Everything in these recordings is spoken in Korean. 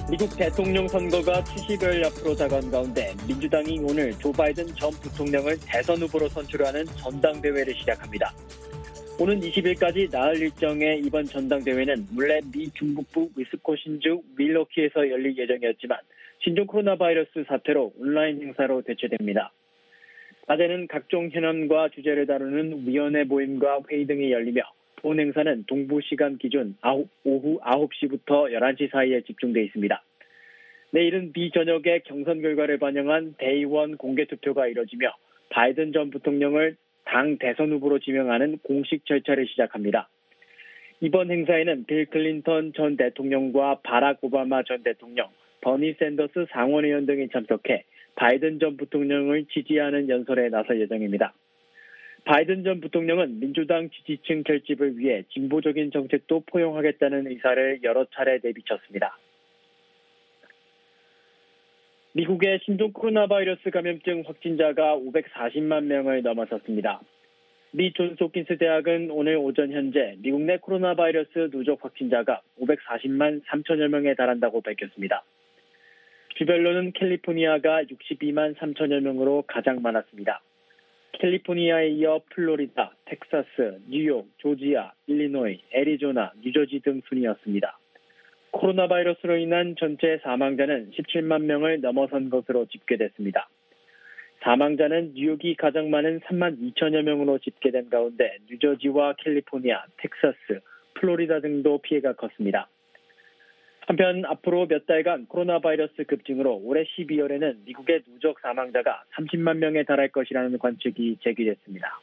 미국 대통령 선거가 70여일 앞으로 다가온 가운데 민주당이 오늘 조 바이든 전 부통령을 대선 후보로 선출하는 전당대회를 시작합니다. 오는 20일까지 나흘 일정의 이번 전당대회는 원래 미 중북부 위스콘신주 밀워키에서 열릴 예정이었지만 신종 코로나 바이러스 사태로 온라인 행사로 대체됩니다. 낮에는 각종 현안과 주제를 다루는 위원회 모임과 회의 등이 열리며 본 행사는 동부 시간 기준 오후 9시부터 11시 사이에 집중돼 있습니다. 내일은 미저녁에 경선 결과를 반영한 대의원 공개투표가 이뤄지며 바이든 전 부통령을 당 대선 후보로 지명하는 공식 절차를 시작합니다. 이번 행사에는 빌 클린턴 전 대통령과 바락 오바마 전 대통령, 버니 샌더스 상원의원 등이 참석해 바이든 전 부통령을 지지하는 연설에 나설 예정입니다. 바이든 전 부통령은 민주당 지지층 결집을 위해 진보적인 정책도 포용하겠다는 의사를 여러 차례 내비쳤습니다. 미국의 신종 코로나 바이러스 감염증 확진자가 540만 명을 넘어섰습니다. 미 존스홉킨스 대학은 오늘 오전 현재 미국 내 코로나 바이러스 누적 확진자가 540만 3천여 명에 달한다고 밝혔습니다. 주별로는 캘리포니아가 62만 3천여 명으로 가장 많았습니다. 캘리포니아에 이어 플로리다, 텍사스, 뉴욕, 조지아, 일리노이, 애리조나, 뉴저지 등 순이었습니다. 코로나 바이러스로 인한 전체 사망자는 17만 명을 넘어선 것으로 집계됐습니다. 사망자는 뉴욕이 가장 많은 3만 2천여 명으로 집계된 가운데 뉴저지와 캘리포니아, 텍사스, 플로리다 등도 피해가 컸습니다. 한편 앞으로 몇 달간 코로나 바이러스 급증으로 올해 12월에는 미국의 누적 사망자가 30만 명에 달할 것이라는 관측이 제기됐습니다.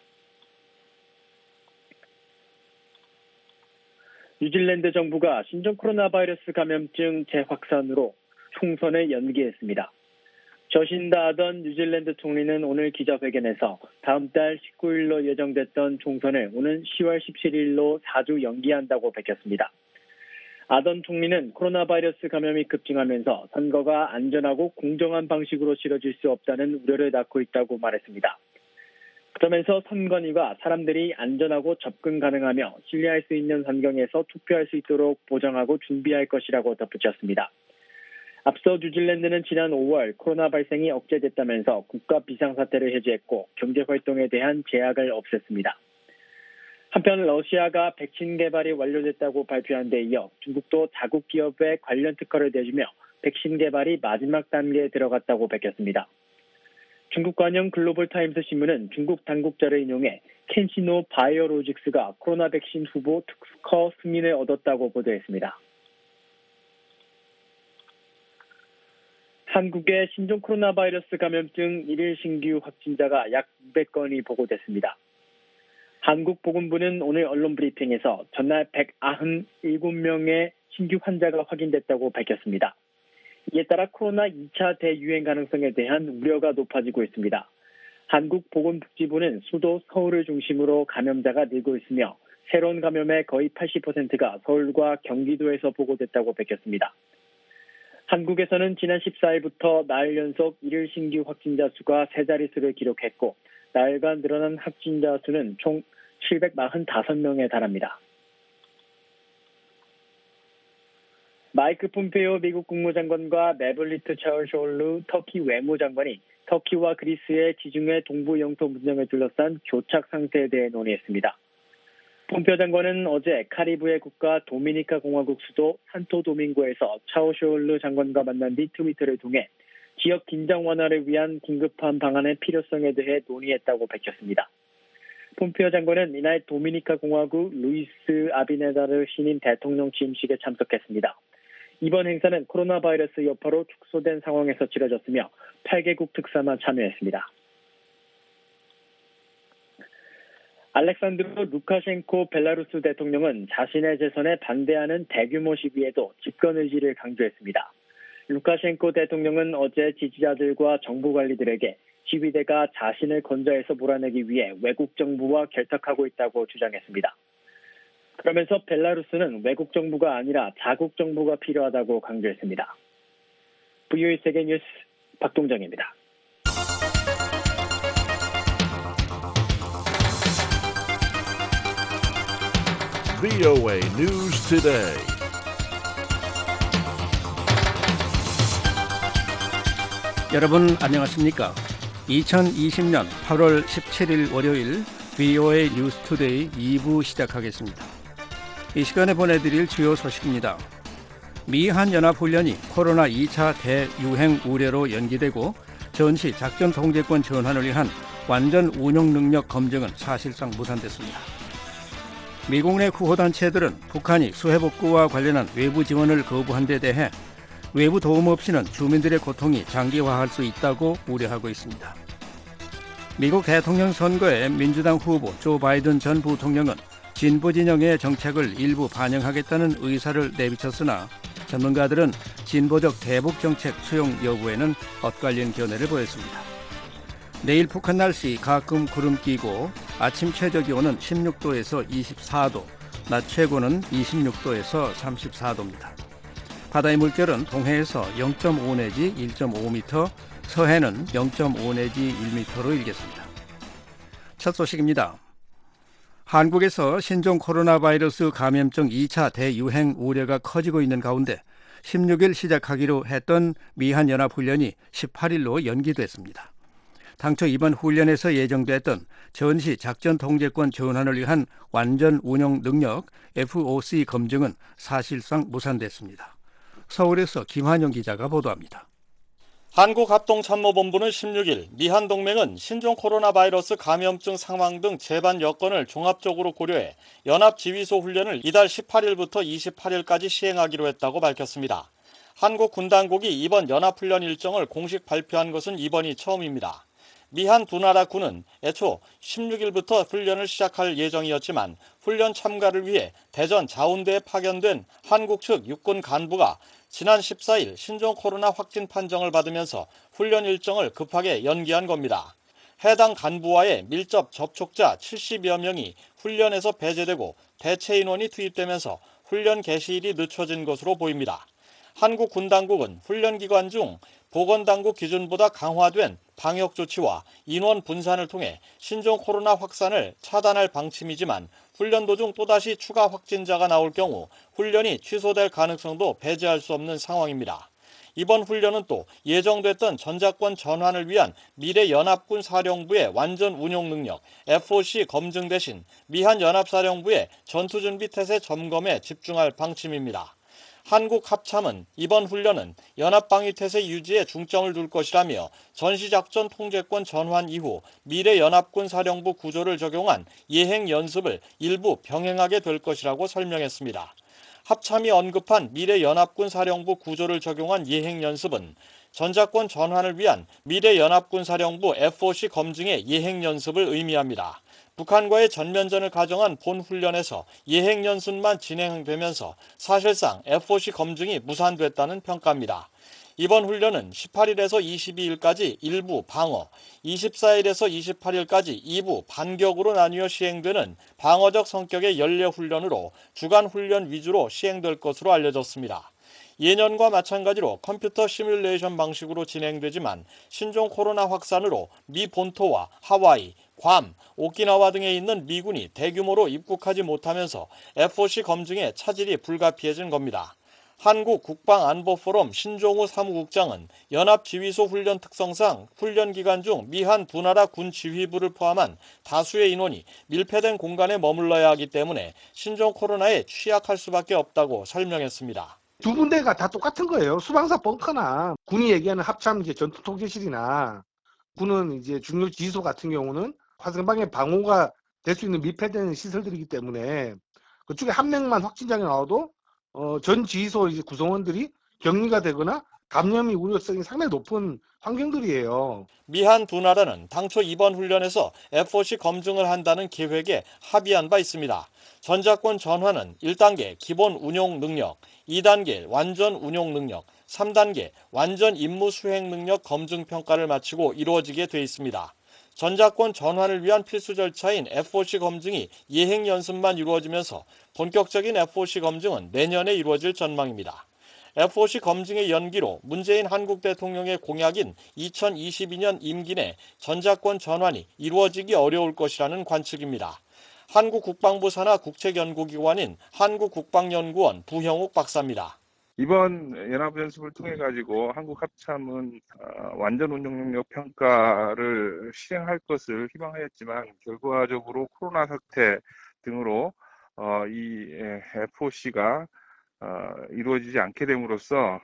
뉴질랜드 정부가 신종 코로나 바이러스 감염증 재확산으로 총선을 연기했습니다. 저신다 아던 뉴질랜드 총리는 오늘 기자회견에서 다음 달 19일로 예정됐던 총선을 오는 10월 17일로 4주 연기한다고 밝혔습니다. 아던 총리는 코로나 바이러스 감염이 급증하면서 선거가 안전하고 공정한 방식으로 치러질 수 없다는 우려를 낳고 있다고 말했습니다. 그러면서 선관위가 사람들이 안전하고 접근 가능하며 신뢰할 수 있는 환경에서 투표할 수 있도록 보장하고 준비할 것이라고 덧붙였습니다. 앞서 뉴질랜드는 지난 5월 코로나 발생이 억제됐다면서 국가 비상사태를 해제했고 경제활동에 대한 제약을 없앴습니다. 한편 러시아가 백신 개발이 완료됐다고 발표한 데 이어 중국도 자국 기업에 관련 특허를 내주며 백신 개발이 마지막 단계에 들어갔다고 밝혔습니다. 중국 관영 글로벌타임스 신문은 중국 당국자를 인용해 켄시노 바이오로직스가 코로나 백신 후보 특허 승인을 얻었다고 보도했습니다. 한국의 신종 코로나 바이러스 감염증 1일 신규 확진자가 약 200건이 보고됐습니다. 한국보건부는 오늘 언론 브리핑에서 전날 197명의 신규 환자가 확인됐다고 밝혔습니다. 이에 따라 코로나 2차 대유행 가능성에 대한 우려가 높아지고 있습니다. 한국보건복지부는 수도 서울을 중심으로 감염자가 늘고 있으며 새로운 감염의 거의 80%가 서울과 경기도에서 보고됐다고 밝혔습니다. 한국에서는 지난 14일부터 나흘 연속 1일 신규 확진자 수가 세 자릿수를 기록했고 나흘간 늘어난 확진자 수는 총 745명에 달합니다. 마이크 폼페이오 미국 국무장관과 메블리트 차울쇼올루 터키 외무장관이 터키와 그리스의 지중해 동부 영토 분쟁을 둘러싼 교착 상태에 대해 논의했습니다. 폼페이오 장관은 어제 카리브해 국가 도미니카 공화국 수도 산토도밍고에서 차울쇼올루 장관과 만난 뒤 트위터를 통해 지역 긴장 완화를 위한 긴급한 방안의 필요성에 대해 논의했다고 밝혔습니다. 폼페이오 장관은 이날 도미니카 공화국 루이스 아비네다르 신임 대통령 취임식에 참석했습니다. 이번 행사는 코로나 바이러스 여파로 축소된 상황에서 치러졌으며 8개국 특사만 참여했습니다. 알렉산드로 루카셴코 벨라루스 대통령은 자신의 재선에 반대하는 대규모 시위에도 집권 의지를 강조했습니다. 루카셴코 대통령은 어제 지지자들과 정부 관리들에게 시위대가 자신을 건져에서 몰아내기 위해 외국 정부와 결탁하고 있다고 주장했습니다. 그러면서 벨라루스는 외국 정부가 아니라 자국 정부가 필요하다고 강조했습니다. VOA 세계뉴스 박동정입니다. VOA News Today. 여러분 안녕하십니까? 2020년 8월 17일 월요일 VOA 뉴스투데이 2부 시작하겠습니다. 이 시간에 보내드릴 주요 소식입니다. 미 한연합훈련이 코로나 2차 대유행 우려로 연기되고 전시 작전 통제권 전환을 위한 완전 운용 능력 검증은 사실상 무산됐습니다. 미국 내 구호단체들은 북한이 수해복구와 관련한 외부 지원을 거부한 데 대해 외부 도움 없이는 주민들의 고통이 장기화할 수 있다고 우려하고 있습니다. 미국 대통령 선거에 민주당 후보 조 바이든 전 부통령은 진보 진영의 정책을 일부 반영하겠다는 의사를 내비쳤으나 전문가들은 진보적 대북 정책 수용 여부에는 엇갈린 견해를 보였습니다. 내일 북한 날씨 가끔 구름 끼고 아침 최저 기온은 16도에서 24도, 낮 최고는 26도에서 34도입니다. 바다의 물결은 동해에서 0.5 내지 1.5m, 서해는 0.5 내지 1m로 일겠습니다. 첫 소식입니다. 한국에서 신종 코로나 바이러스 감염증 2차 대유행 우려가 커지고 있는 가운데 16일 시작하기로 했던 미한연합훈련이 18일로 연기됐습니다. 당초 이번 훈련에서 예정됐던 전시 작전 통제권 전환을 위한 완전 운용 능력 FOC 검증은 사실상 무산됐습니다. 서울에서 김환영 기자가 보도합니다. 한국합동참모본부는 16일 미한 동맹은 신종 코로나 바이러스 감염증 상황 등 재반 여건을 종합적으로 고려해 연합지휘소 훈련을 이달 18일부터 28일까지 시행하기로 했다고 밝혔습니다. 한국 군 당국이 이번 연합훈련 일정을 공식 발표한 것은 이번이 처음입니다. 미한 두 나라 군은 애초 16일부터 훈련을 시작할 예정이었지만 훈련 참가를 위해 대전 자운대에 파견된 한국 측 육군 간부가 지난 14일 신종 코로나 확진 판정을 받으면서 훈련 일정을 급하게 연기한 겁니다. 해당 간부와의 밀접 접촉자 70여 명이 훈련에서 배제되고 대체 인원이 투입되면서 훈련 개시일이 늦춰진 것으로 보입니다. 한국 군 당국은 훈련 기간 중 보건당국 기준보다 강화된 방역 조치와 인원 분산을 통해 신종 코로나 확산을 차단할 방침이지만 훈련 도중 또다시 추가 확진자가 나올 경우 훈련이 취소될 가능성도 배제할 수 없는 상황입니다. 이번 훈련은 또 예정됐던 전자권 전환을 위한 미래연합군 사령부의 완전 운용 능력 FOC 검증 대신 미한연합사령부의 전투준비 태세 점검에 집중할 방침입니다. 한국 합참은 이번 훈련은 연합방위태세 유지에 중점을 둘 것이라며 전시작전 통제권 전환 이후 미래연합군 사령부 구조를 적용한 예행 연습을 일부 병행하게 될 것이라고 설명했습니다. 합참이 언급한 미래연합군 사령부 구조를 적용한 예행 연습은 전자권 전환을 위한 미래연합군 사령부 FOC 검증의 예행 연습을 의미합니다. 북한과의 전면전을 가정한 본 훈련에서 예행 연습만 진행되면서 사실상 FOC 검증이 무산됐다는 평가입니다. 이번 훈련은 18일에서 22일까지 일부 방어, 24일에서 28일까지 2부 반격으로 나뉘어 시행되는 방어적 성격의 연례 훈련으로 주간 훈련 위주로 시행될 것으로 알려졌습니다. 예년과 마찬가지로 컴퓨터 시뮬레이션 방식으로 진행되지만 신종 코로나 확산으로 미 본토와 하와이, 괌, 오키나와 등에 있는 미군이 대규모로 입국하지 못하면서 FOC 검증에 차질이 불가피해진 겁니다. 한국국방안보포럼 신종우 사무국장은 연합지휘소 훈련 특성상 훈련 기간 중 미한 두 나라 군 지휘부를 포함한 다수의 인원이 밀폐된 공간에 머물러야 하기 때문에 신종 코로나에 취약할 수밖에 없다고 설명했습니다. 두 군데가 다 똑같은 거예요. 수방사 벙커나 군이 얘기하는 합참 이제 전투통제실이나 군은 이제 중요 지휘소 같은 경우는 화성방의 방호가 될 수 있는 밀폐된 시설들이기 때문에 그쪽에 한 명만 확진자가 나와도 전 지휘소 이제 구성원들이 격리가 되거나 감염이 우려성이 상당히 높은 환경들이에요. 미한 두 나라는 당초 이번 훈련에서 FOC 검증을 한다는 계획에 합의한 바 있습니다. 전자권 전환은 1단계 기본 운용 능력, 2단계 완전 운용 능력, 3단계 완전 임무 수행 능력 검증 평가를 마치고 이루어지게 돼 있습니다. 전자권 전환을 위한 필수 절차인 FOC 검증이 예행 연습만 이루어지면서 본격적인 FOC 검증은 내년에 이루어질 전망입니다. FOC 검증의 연기로 문재인 한국 대통령의 공약인 2022년 임기 내 전자권 전환이 이루어지기 어려울 것이라는 관측입니다. 한국 국방부 산하 국책연구기관인 한국국방연구원 부형욱 박사입니다. 이번 연합연습을 통해 가지고 한국 합참은 완전 운영 능력 평가를 시행할 것을 희망하였지만 결과적으로 코로나 사태 등으로 이 FOC가 이루어지지 않게 됨으로써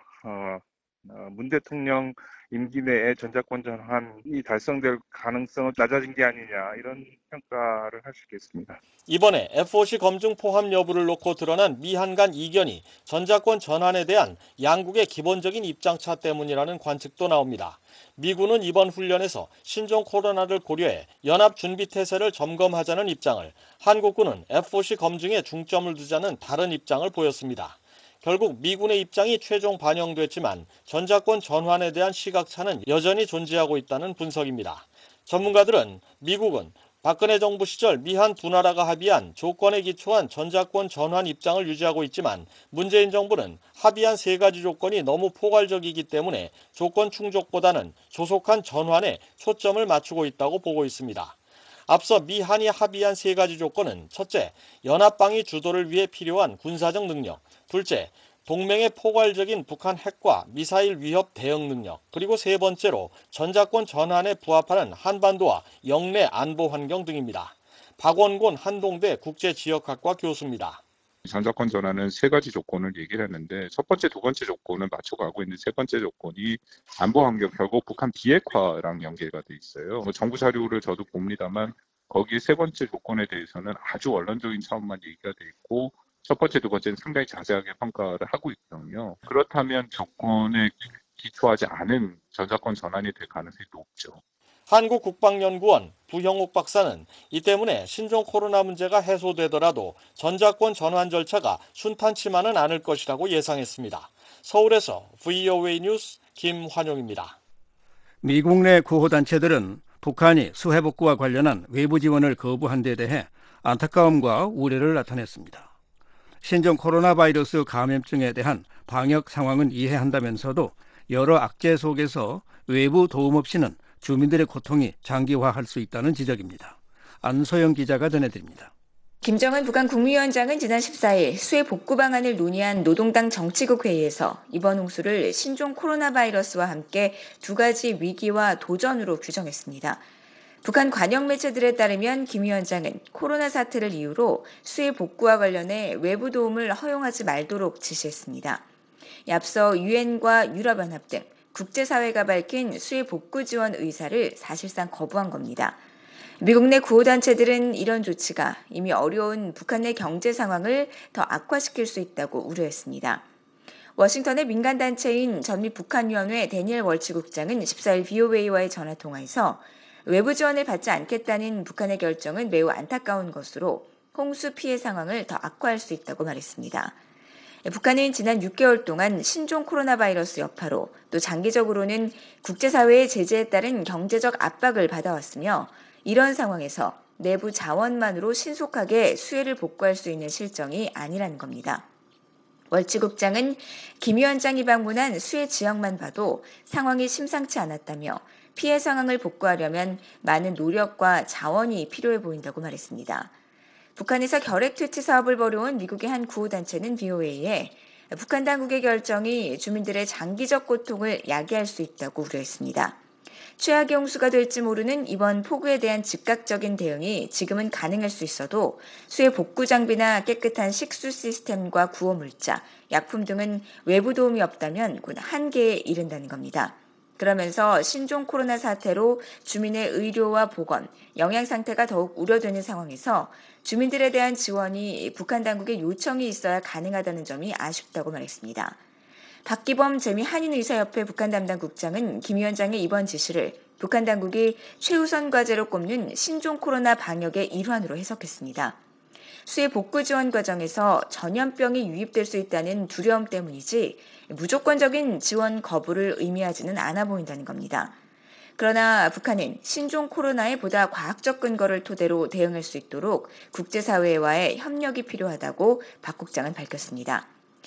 문 대통령 임기 내에 전작권 전환이 달성될 가능성은 낮아진 게 아니냐, 이런 평가를 할 수 있겠습니다. 이번에 FOC 검증 포함 여부를 놓고 드러난 미한 간 이견이 전작권 전환에 대한 양국의 기본적인 입장차 때문이라는 관측도 나옵니다. 미군은 이번 훈련에서 신종 코로나를 고려해 연합 준비 태세를 점검하자는 입장을, 한국군은 FOC 검증에 중점을 두자는 다른 입장을 보였습니다. 결국 미군의 입장이 최종 반영됐지만 전작권 전환에 대한 시각차는 여전히 존재하고 있다는 분석입니다. 전문가들은 미국은 박근혜 정부 시절 미한 두 나라가 합의한 조건에 기초한 전작권 전환 입장을 유지하고 있지만 문재인 정부는 합의한 세 가지 조건이 너무 포괄적이기 때문에 조건 충족보다는 조속한 전환에 초점을 맞추고 있다고 보고 있습니다. 앞서 미한이 합의한 세 가지 조건은 첫째, 연합방위 주도를 위해 필요한 군사적 능력, 둘째, 동맹의 포괄적인 북한 핵과 미사일 위협 대응 능력, 그리고 세 번째로 전작권 전환에 부합하는 한반도와 영내 안보 환경 등입니다. 박원곤 한동대 국제지역학과 교수입니다. 전작권 전환은 세 가지 조건을 얘기를 했는데 첫 번째, 두 번째 조건을 맞춰가고 있는 세 번째 조건이 안보 환경, 결국 북한 비핵화랑 연계가 돼 있어요. 정부 자료를 저도 봅니다만 거기 세 번째 조건에 대해서는 아주 원론적인 차원만 얘기가 돼 있고 첫 번째, 두 번째는 상당히 자세하게 평가를 하고 있거든요. 그렇다면 조건에 기초하지 않은 전작권 전환이 될 가능성이 높죠. 한국국방연구원 부형욱 박사는 이 때문에 신종 코로나 문제가 해소되더라도 전작권 전환 절차가 순탄치만은 않을 것이라고 예상했습니다. 서울에서 VOA 뉴스 김환용입니다. 미국 내 구호단체들은 북한이 수해복구와 관련한 외부 지원을 거부한 데 대해 안타까움과 우려를 나타냈습니다. 신종 코로나 바이러스 감염증에 대한 방역 상황은 이해한다면서도 여러 악재 속에서 외부 도움 없이는 주민들의 고통이 장기화할 수 있다는 지적입니다. 안소영 기자가 전해드립니다. 김정은 북한 국무위원장은 지난 14일 수해 복구 방안을 논의한 노동당 정치국 회의에서 이번 홍수를 신종 코로나 바이러스와 함께 두 가지 위기와 도전으로 규정했습니다. 북한 관영 매체들에 따르면 김 위원장은 코로나 사태를 이유로 수해 복구와 관련해 외부 도움을 허용하지 말도록 지시했습니다. 앞서 유엔과 유럽연합 등 국제사회가 밝힌 수해 복구 지원 의사를 사실상 거부한 겁니다. 미국 내 구호단체들은 이런 조치가 이미 어려운 북한 내 경제 상황을 더 악화시킬 수 있다고 우려했습니다. 워싱턴의 민간단체인 전미북한위원회 데니엘 월치 국장은 14일 VOA와의 전화통화에서 외부 지원을 받지 않겠다는 북한의 결정은 매우 안타까운 것으로 홍수 피해 상황을 더 악화할 수 있다고 말했습니다. 북한은 지난 6개월 동안 신종 코로나 바이러스 여파로 또 장기적으로는 국제사회의 제재에 따른 경제적 압박을 받아왔으며 이런 상황에서 내부 자원만으로 신속하게 수해를 복구할 수 있는 실정이 아니라는 겁니다. 월치 국장은 김 위원장이 방문한 수해 지역만 봐도 상황이 심상치 않았다며 피해 상황을 복구하려면 많은 노력과 자원이 필요해 보인다고 말했습니다. 북한에서 결핵 퇴치 사업을 벌여온 미국의 한 구호단체는 VOA에 북한 당국의 결정이 주민들의 장기적 고통을 야기할 수 있다고 우려했습니다. 최악의 홍수가 될지 모르는 이번 폭우에 대한 즉각적인 대응이 지금은 가능할 수 있어도 수해 복구 장비나 깨끗한 식수 시스템과 구호 물자, 약품 등은 외부 도움이 없다면 곧 한계에 이른다는 겁니다. 그러면서 신종 코로나 사태로 주민의 의료와 보건, 영양 상태가 더욱 우려되는 상황에서 주민들에 대한 지원이 북한 당국의 요청이 있어야 가능하다는 점이 아쉽다고 말했습니다. 박기범 재미한인의사협회 북한 담당 국장은 김 위원장의 이번 지시를 북한 당국이 최우선 과제로 꼽는 신종 코로나 방역의 일환으로 해석했습니다. 수해 복구 지원 과정에서 전염병이 유입될 수 있다는 두려움 때문이지 무조건적인 지원 거부를 의미하지는 않아 보인다는 겁니다. 그러나 북한은 신종 코로나에 보다 과학적 근거를 토대로 대응할 수 있도록 국제사회와의 협력이 필요하다고 박 국장은 밝혔습니다.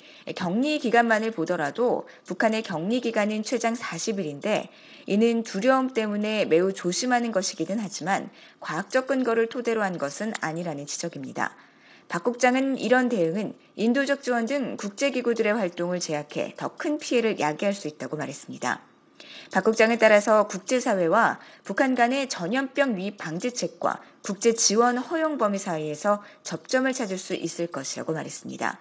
격리 기간만을 보더라도 북한의 격리 기간은 최장 40일인데 이는 두려움 때문에 매우 조심하는 것이기는 하지만 과학적 근거를 토대로 한 것은 아니라는 지적입니다. 박 국장은 이런 대응은 인도적 지원 등 국제기구들의 활동을 제약해 더 큰 피해를 야기할 수 있다고 말했습니다. 박 국장에 따라서 국제사회와 북한 간의 전염병 유입 방지책과 국제 지원 허용 범위 사이에서 접점을 찾을 수 있을 것이라고 말했습니다.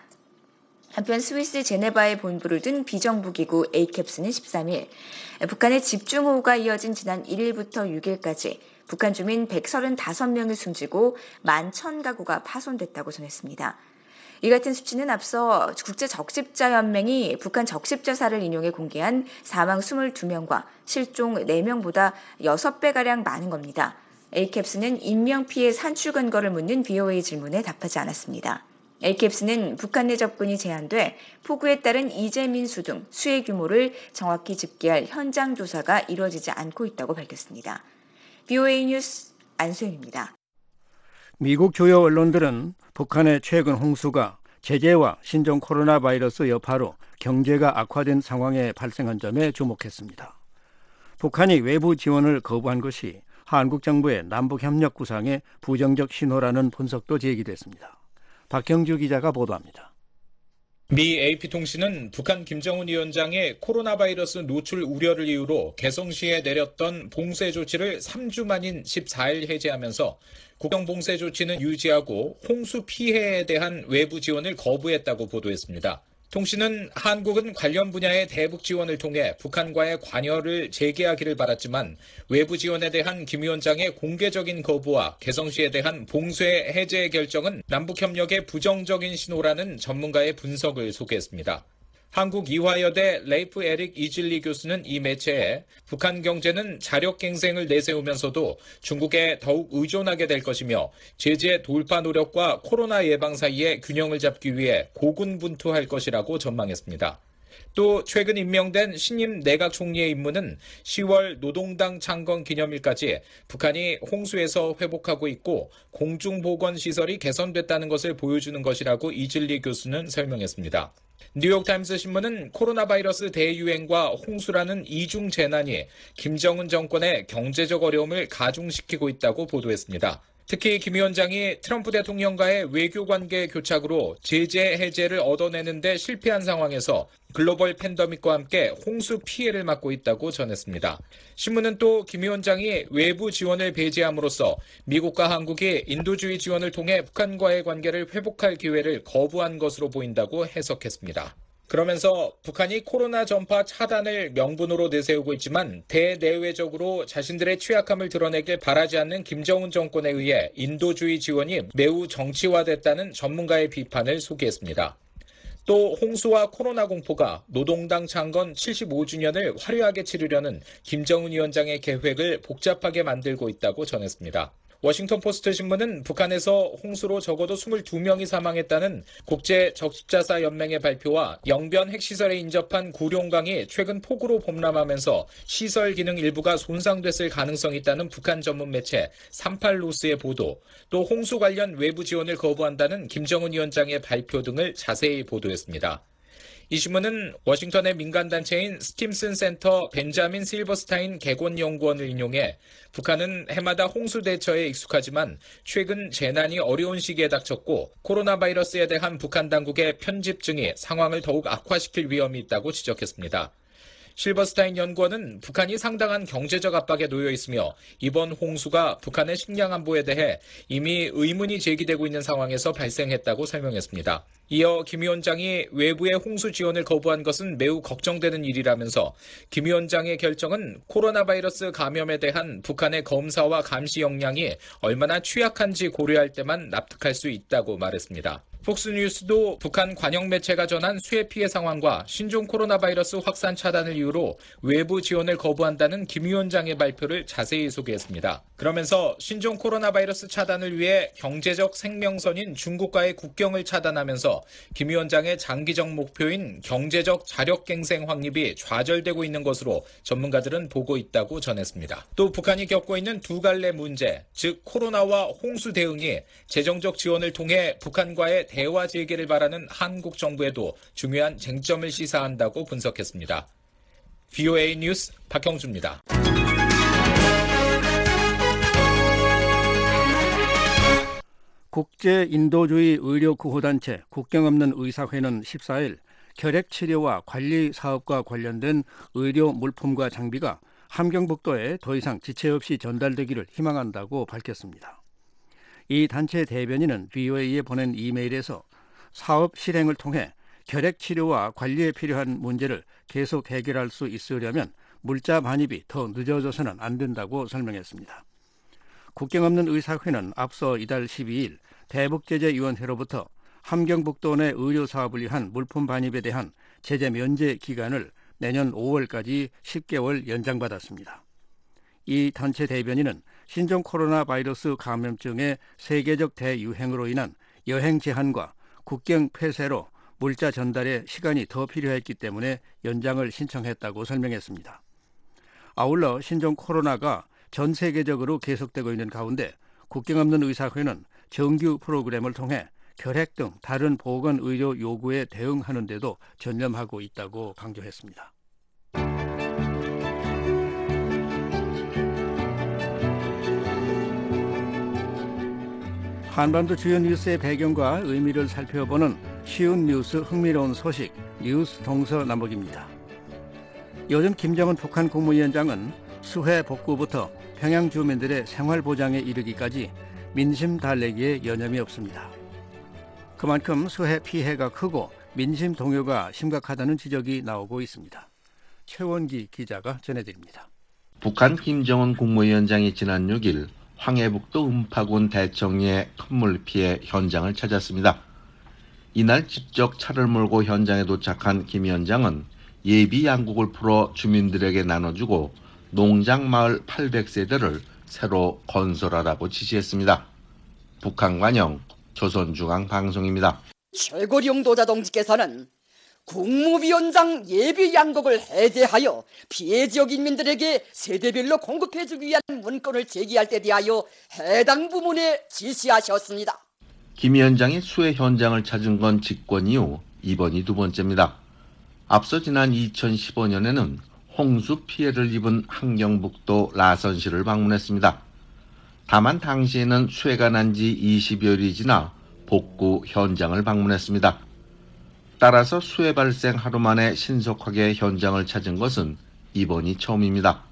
한편 스위스 제네바에 본부를 둔 비정부기구 에이캡스는 13일 북한의 집중호우가 이어진 지난 1일부터 6일까지 북한 주민 135명이 숨지고 11,000가구가 파손됐다고 전했습니다. 이 같은 수치는 앞서 국제적십자연맹이 북한 적십자사를 인용해 공개한 사망 22명과 실종 4명보다 6배가량 많은 겁니다. 에이캡스는 인명피해 산출 근거를 묻는 VOA 질문에 답하지 않았습니다. 에이캡스는 북한 내 접근이 제한돼 폭우에 따른 이재민수 등 수해 규모를 정확히 집계할 현장 조사가 이루어지지 않고 있다고 밝혔습니다. VOA 뉴스 안소영입니다. 미국 주요 언론들은 북한의 최근 홍수가 제재와 신종 코로나 바이러스 여파로 경제가 악화된 상황에 발생한 점에 주목했습니다. 북한이 외부 지원을 거부한 것이 한국 정부의 남북협력 구상에 부정적 신호라는 분석도 제기됐습니다. 박경주 기자가 보도합니다. 미 AP통신은 북한 김정은 위원장의 코로나 바이러스 노출 우려를 이유로 개성시에 내렸던 봉쇄 조치를 3주 만인 14일 해제하면서 국경 봉쇄 조치는 유지하고 홍수 피해에 대한 외부 지원을 거부했다고 보도했습니다. 통신은 한국은 관련 분야의 대북 지원을 통해 북한과의 관여를 재개하기를 바랐지만 외부 지원에 대한 김 위원장의 공개적인 거부와 개성시에 대한 봉쇄 해제 결정은 남북협력의 부정적인 신호라는 전문가의 분석을 소개했습니다. 한국 이화여대 레이프 에릭 이즐리 교수는 이 매체에 북한 경제는 자력갱생을 내세우면서도 중국에 더욱 의존하게 될 것이며 제재 돌파 노력과 코로나 예방 사이에 균형을 잡기 위해 고군분투할 것이라고 전망했습니다. 또 최근 임명된 신임 내각 총리의 임무는 10월 노동당 창건 기념일까지 북한이 홍수에서 회복하고 있고 공중보건시설이 개선됐다는 것을 보여주는 것이라고 이즐리 교수는 설명했습니다. 뉴욕타임스 신문은 코로나 바이러스 대유행과 홍수라는 이중 재난이 김정은 정권의 경제적 어려움을 가중시키고 있다고 보도했습니다. 특히 김 위원장이 트럼프 대통령과의 외교관계 교착으로 제재 해제를 얻어내는 데 실패한 상황에서 글로벌 팬데믹과 함께 홍수 피해를 막고 있다고 전했습니다. 신문은 또 김 위원장이 외부 지원을 배제함으로써 미국과 한국이 인도주의 지원을 통해 북한과의 관계를 회복할 기회를 거부한 것으로 보인다고 해석했습니다. 그러면서 북한이 코로나 전파 차단을 명분으로 내세우고 있지만 대내외적으로 자신들의 취약함을 드러내길 바라지 않는 김정은 정권에 의해 인도주의 지원이 매우 정치화됐다는 전문가의 비판을 소개했습니다. 또 홍수와 코로나 공포가 노동당 창건 75주년을 화려하게 치르려는 김정은 위원장의 계획을 복잡하게 만들고 있다고 전했습니다. 워싱턴포스트 신문은 북한에서 홍수로 적어도 22명이 사망했다는 국제적십자사 연맹의 발표와 영변 핵시설에 인접한 구룡강이 최근 폭우로 범람하면서 시설 기능 일부가 손상됐을 가능성이 있다는 북한 전문 매체 38노스의 보도, 또 홍수 관련 외부 지원을 거부한다는 김정은 위원장의 발표 등을 자세히 보도했습니다. 이 신문은 워싱턴의 민간단체인 스팀슨 센터 벤자민 실버스타인 객원연구원을 인용해 북한은 해마다 홍수 대처에 익숙하지만 최근 재난이 어려운 시기에 닥쳤고 코로나 바이러스에 대한 북한 당국의 편집증이 상황을 더욱 악화시킬 위험이 있다고 지적했습니다. 실버스타인 연구원은 북한이 상당한 경제적 압박에 놓여 있으며 이번 홍수가 북한의 식량 안보에 대해 이미 의문이 제기되고 있는 상황에서 발생했다고 설명했습니다. 이어 김 위원장이 외부의 홍수 지원을 거부한 것은 매우 걱정되는 일이라면서 김 위원장의 결정은 코로나 바이러스 감염에 대한 북한의 검사와 감시 역량이 얼마나 취약한지 고려할 때만 납득할 수 있다고 말했습니다. 폭스뉴스도 북한 관영 매체가 전한 수해 피해 상황과 신종 코로나 바이러스 확산 차단을 이유로 외부 지원을 거부한다는 김 위원장의 발표를 자세히 소개했습니다. 그러면서 신종 코로나 바이러스 차단을 위해 경제적 생명선인 중국과의 국경을 차단하면서 김 위원장의 장기적 목표인 경제적 자력갱생 확립이 좌절되고 있는 것으로 전문가들은 보고 있다고 전했습니다. 또 북한이 겪고 있는 두 갈래 문제, 즉 코로나와 홍수 대응이 재정적 지원을 통해 북한과의 대화 재개를 바라는 한국 정부에도 중요한 쟁점을 시사한다고 분석했습니다. VOA 뉴스 박형주입니다. 국제인도주의 의료구호단체 국경없는 의사회는 14일 결핵치료와 관리사업과 관련된 의료 물품과 장비가 함경북도에 더 이상 지체 없이 전달되기를 희망한다고 밝혔습니다. 이 단체 대변인은 VOA에 보낸 이메일에서 사업 실행을 통해 결핵치료와 관리에 필요한 문제를 계속 해결할 수 있으려면 물자 반입이 더 늦어져서는 안 된다고 설명했습니다. 국경없는 의사회는 앞서 이달 12일 대북제재위원회로부터 함경북도 내 의료사업을 위한 물품 반입에 대한 제재 면제 기간을 내년 5월까지 10개월 연장받았습니다. 이 단체 대변인은 신종 코로나 바이러스 감염증의 세계적 대유행으로 인한 여행 제한과 국경 폐쇄로 물자 전달에 시간이 더 필요했기 때문에 연장을 신청했다고 설명했습니다. 아울러 신종 코로나가 전 세계적으로 계속되고 있는 가운데 국경없는 의사회는 정규 프로그램을 통해 결핵 등 다른 보건의료 요구에 대응하는 데도 전념하고 있다고 강조했습니다. 한반도 주요 뉴스의 배경과 의미를 살펴보는 쉬운 뉴스 흥미로운 소식 뉴스 동서남북입니다. 요즘 김정은 북한 국무위원장은 수해 복구부터 평양 주민들의 생활 보장에 이르기까지 민심 달래기에 여념이 없습니다. 그만큼 수해 피해가 크고 민심 동요가 심각하다는 지적이 나오고 있습니다. 최원기 기자가 전해드립니다. 북한 김정은 국무위원장이 지난 6일 황해북도 음파군 대청리의 큰물 피해 현장을 찾았습니다. 이날 직접 차를 몰고 현장에 도착한 김 위원장은 예비 양국을 풀어 주민들에게 나눠주고 농장마을 800세대를 새로 건설하라고 지시했습니다. 북한관영 조선중앙방송입니다. 최고리 용도자 동지께서는 국무위원장 예비 양곡을 해제하여 피해 지역 인민들에게 세대별로 공급해주기 위한 문건을 제기할 때 대하여 해당 부문에 지시하셨습니다. 김 위원장이 수해 현장을 찾은 건 집권 이후 이번이 두 번째입니다. 앞서 지난 2015년에는 홍수 피해를 입은 함경북도 라선시를 방문했습니다. 다만 당시에는 수해가 난 지 20여일이 지나 복구 현장을 방문했습니다. 따라서 수해 발생 하루 만에 신속하게 현장을 찾은 것은 이번이 처음입니다.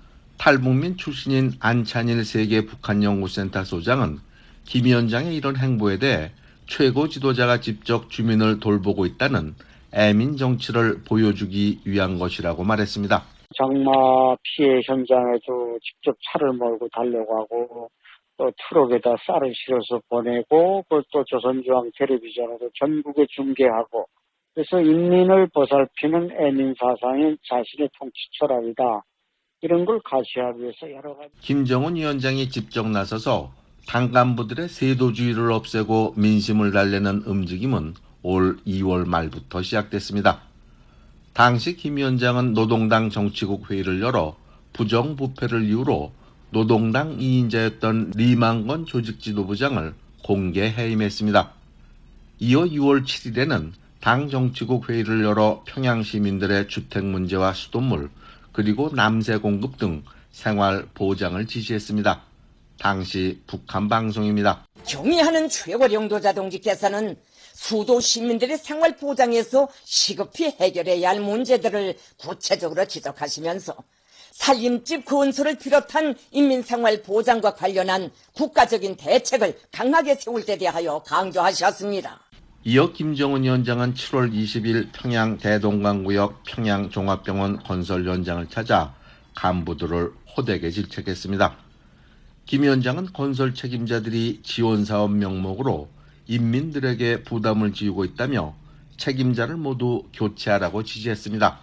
탈북민 출신인 안찬일 세계 북한연구센터 소장은 김 위원장의 이런 행보에 대해 최고 지도자가 직접 주민을 돌보고 있다는 애민 정치를 보여주기 위한 것이라고 말했습니다. 장마 피해 현장에도 직접 차를 몰고 달려가고 또 트럭에다 쌀을 실어서 보내고 또 조선중앙 텔레비전으로 전국에 중계하고 그래서 인민을 보살피는 애민 사상인 자신의 통치 철학이다. 이런 걸 가시하기 위해서 여러 가지. 김정은 위원장이 직접 나서서 당 간부들의 세도주의를 없애고 민심을 달래는 움직임은 올 2월 말부터 시작됐습니다. 당시 김 위원장은 노동당 정치국 회의를 열어 부정부패를 이유로 노동당 2인자였던 리만건 조직지도부장을 공개 해임했습니다. 이어 6월 7일에는 당 정치국 회의를 열어 평양 시민들의 주택 문제와 수돗물 그리고 남세 공급 등 생활 보장을 지시했습니다. 당시 북한 방송입니다. 경의하는 최고리 용도자 동지께서는 수도 시민들의 생활 보장에서 시급히 해결해야 할 문제들을 구체적으로 지적하시면서 살림집 건설을 비롯한 인민생활 보장과 관련한 국가적인 대책을 강하게 세울 데 대하여 강조하셨습니다. 이어 김정은 위원장은 7월 20일 평양 대동강구역 평양종합병원 건설 현장을 찾아 간부들을 호되게 질책했습니다. 김 위원장은 건설 책임자들이 지원사업 명목으로 인민들에게 부담을 지우고 있다며 책임자를 모두 교체하라고 지시했습니다.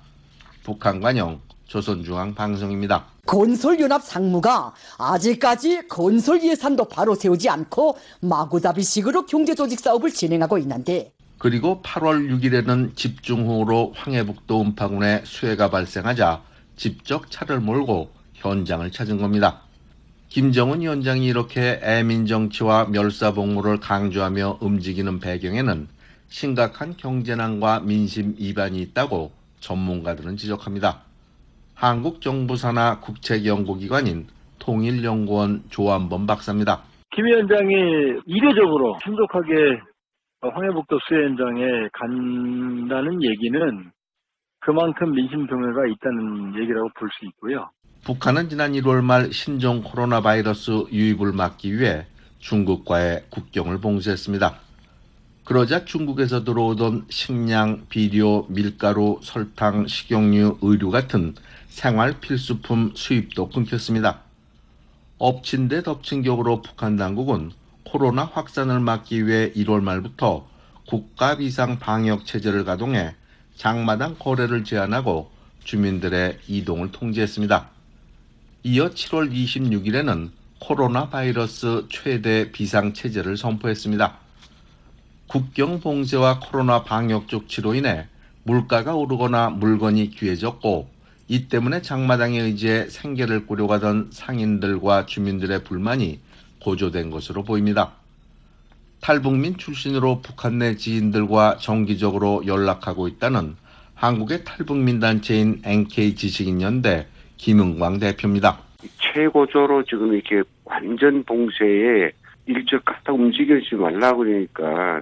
북한관영 조선중앙방송입니다. 건설연합 상무가 아직까지 건설 예산도 바로 세우지 않고 마구잡이식으로 경제조직 사업을 진행하고 있는데 그리고 8월 6일에는 집중호우로 황해북도 음파군에 수해가 발생하자 직접 차를 몰고 현장을 찾은 겁니다. 김정은 위원장이 이렇게 애민정치와 멸사복무를 강조하며 움직이는 배경에는 심각한 경제난과 민심 이반이 있다고 전문가들은 지적합니다. 한국 정부 산하 국책연구기관인 통일연구원 조한범 박사입니다. 김 위원장이 이례적으로 신속하게 황해북도 수해 현장에 간다는 얘기는 그만큼 민심 동요가 있다는 얘기라고 볼 수 있고요. 북한은 지난 1월 말 신종 코로나 바이러스 유입을 막기 위해 중국과의 국경을 봉쇄했습니다. 그러자 중국에서 들어오던 식량, 비료, 밀가루, 설탕, 식용유, 의류 같은 생활 필수품 수입도 끊겼습니다. 엎친 데 덮친 격으로 북한 당국은 코로나 확산을 막기 위해 1월 말부터 국가 비상 방역 체제를 가동해 장마당 거래를 제한하고 주민들의 이동을 통제했습니다. 이어 7월 26일에는 코로나 바이러스 최대 비상 체제를 선포했습니다. 국경 봉쇄와 코로나 방역 조치로 인해 물가가 오르거나 물건이 귀해졌고 이 때문에 장마당에 의지해 생계를 꾸려가던 상인들과 주민들의 불만이 고조된 것으로 보입니다. 탈북민 출신으로 북한 내 지인들과 정기적으로 연락하고 있다는 한국의 탈북민 단체인 NK지식인연대 김은광 대표입니다. 최고조로 지금 이렇게 완전 봉쇄에 일절 갖다 움직이지 말라 그러니까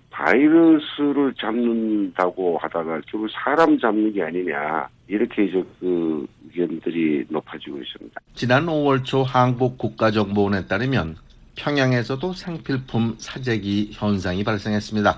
바이러스를 잡는다고 하다가 결국 사람 잡는 게 아니냐 이렇게 이제 그 의견들이 높아지고 있습니다. 지난 5월 초 한국국가정보원에 따르면 평양에서도 생필품 사재기 현상이 발생했습니다.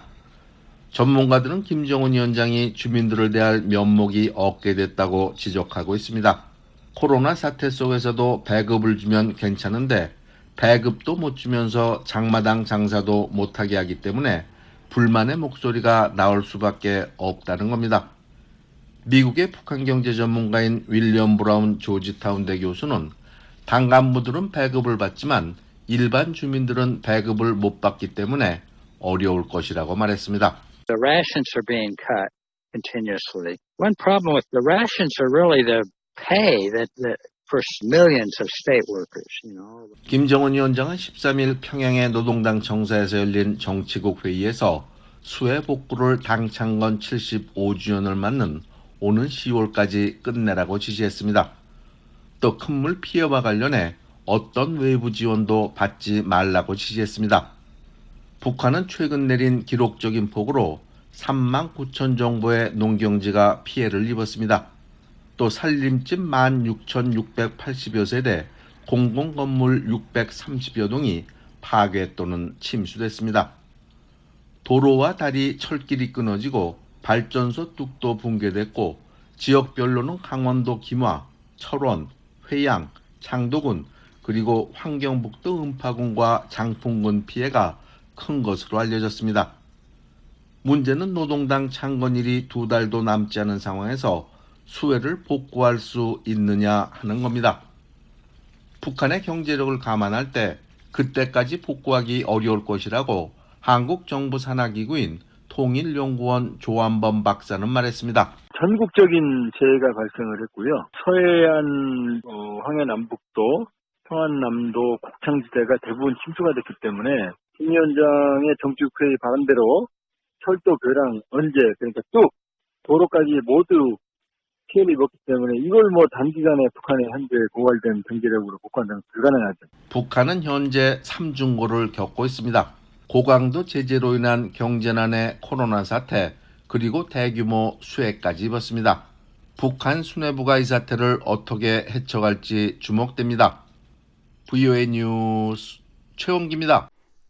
전문가들은 김정은 위원장이 주민들을 대할 면목이 없게됐다고 지적하고 있습니다. 코로나 사태 속에서도 배급을 주면 괜찮은데 배급도 못 주면서 장마당 장사도 못하게 하기 때문에 불만의 목소리가 나올 수밖에 없다는 겁니다. 미국의 북한 경제 전문가인 윌리엄 브라운 조지타운대 교수는 당 간부들은 배급을 받지만 일반 주민들은 배급을 못 받기 때문에 어려울 것이라고 말했습니다. The rations are being cut continuously. One problem with the rations are really the pay that for millions of state workers, you know. 김정은 위원장은 13일 평양의 노동당 정사에서 열린 정치국 회의에서 수해 복구를 당 창건 75주년을 맞는 오는 10월까지 끝내라고 지시했습니다. 또 큰 물 피해와 관련해 어떤 외부 지원도 받지 말라고 지시했습니다. 북한은 최근 내린 기록적인 폭우로 3만 9천 정도의 농경지가 피해를 입었습니다. 또 산림집 16,680여 세대, 공공건물 630여 동이 파괴 또는 침수됐습니다. 도로와 다리, 철길이 끊어지고 발전소 뚝도 붕괴됐고 지역별로는 강원도 김화, 철원, 회양, 창도군 그리고 환경북도 음파군과 장풍군 피해가 큰 것으로 알려졌습니다. 문제는 노동당 창건일이 2달도 남지 않은 상황에서 수해를 복구할 수 있느냐 하는 겁니다. 북한의 경제력을 감안할 때 그때까지 복구하기 어려울 것이라고 한국정부산하기구인 통일연구원 조한범 박사는 말했습니다. 전국적인 재해가 발생을 했고요. 서해안, 황해 남북도, 평안남도, 곡창지대가 대부분 침수가 됐기 때문에 김 위원장의 정치국회의 바람대로 철도, 교량, 언제 그러니까 뚝 도로까지 모두 피해를 입었기 때문에 이걸 단기간에 북한의 현재 고갈된 경제력으로 복구한다는 불가능하죠. 북한은 현재 3중고를 겪고 있습니다. 고강도 제재로 인한 경제난의 코로나 사태 그리고 대규모 수해까지 입었습니다. 북한 수뇌부가 이 사태를 어떻게 헤쳐갈지 주목됩니다. VOA 뉴스 최원기입니다.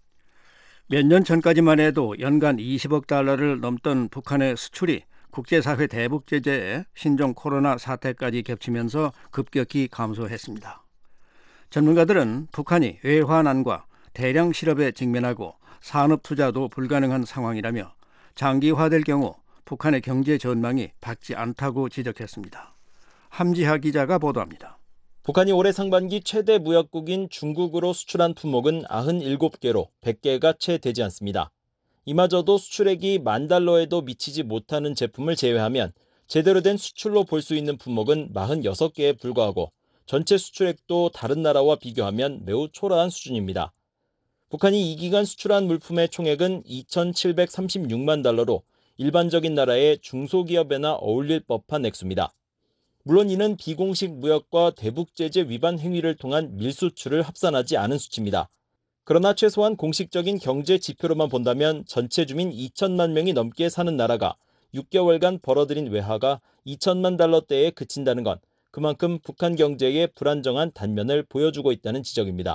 몇 년 전까지만 해도 연간 20억 달러를 넘던 북한의 수출이 국제사회 대북 제재에 신종 코로나 사태까지 겹치면서 급격히 감소했습니다. 전문가들은 북한이 외환난과 대량 실업에 직면하고 산업 투자도 불가능한 상황이라며 장기화될 경우 북한의 경제 전망이 밝지 않다고 지적했습니다. 함지하 기자가 보도합니다. 북한이 올해 상반기 최대 무역국인 중국으로 수출한 품목은 97개로 100개가 채 되지 않습니다. 이마저도 수출액이 $10,000에도 미치지 못하는 제품을 제외하면 제대로 된 수출로 볼 수 있는 품목은 46개에 불과하고 전체 수출액도 다른 나라와 비교하면 매우 초라한 수준입니다. 북한이 이 기간 수출한 물품의 총액은 2,736만 달러로 일반적인 나라의 중소기업에나 어울릴 법한 액수입니다. 물론 이는 비공식 무역과 대북 제재 위반 행위를 통한 밀수출을 합산하지 않은 수치입니다. 그러나 최소한 공식적인 경제 지표로만 본다면 전체 주민 2천만 명이 넘게 사는 나라가 6개월간 벌어들인 외화가 2천만 달러대에 그친다는 건 그만큼 북한 경제의 불안정한 단면을 보여주고 있다는 지적입니다.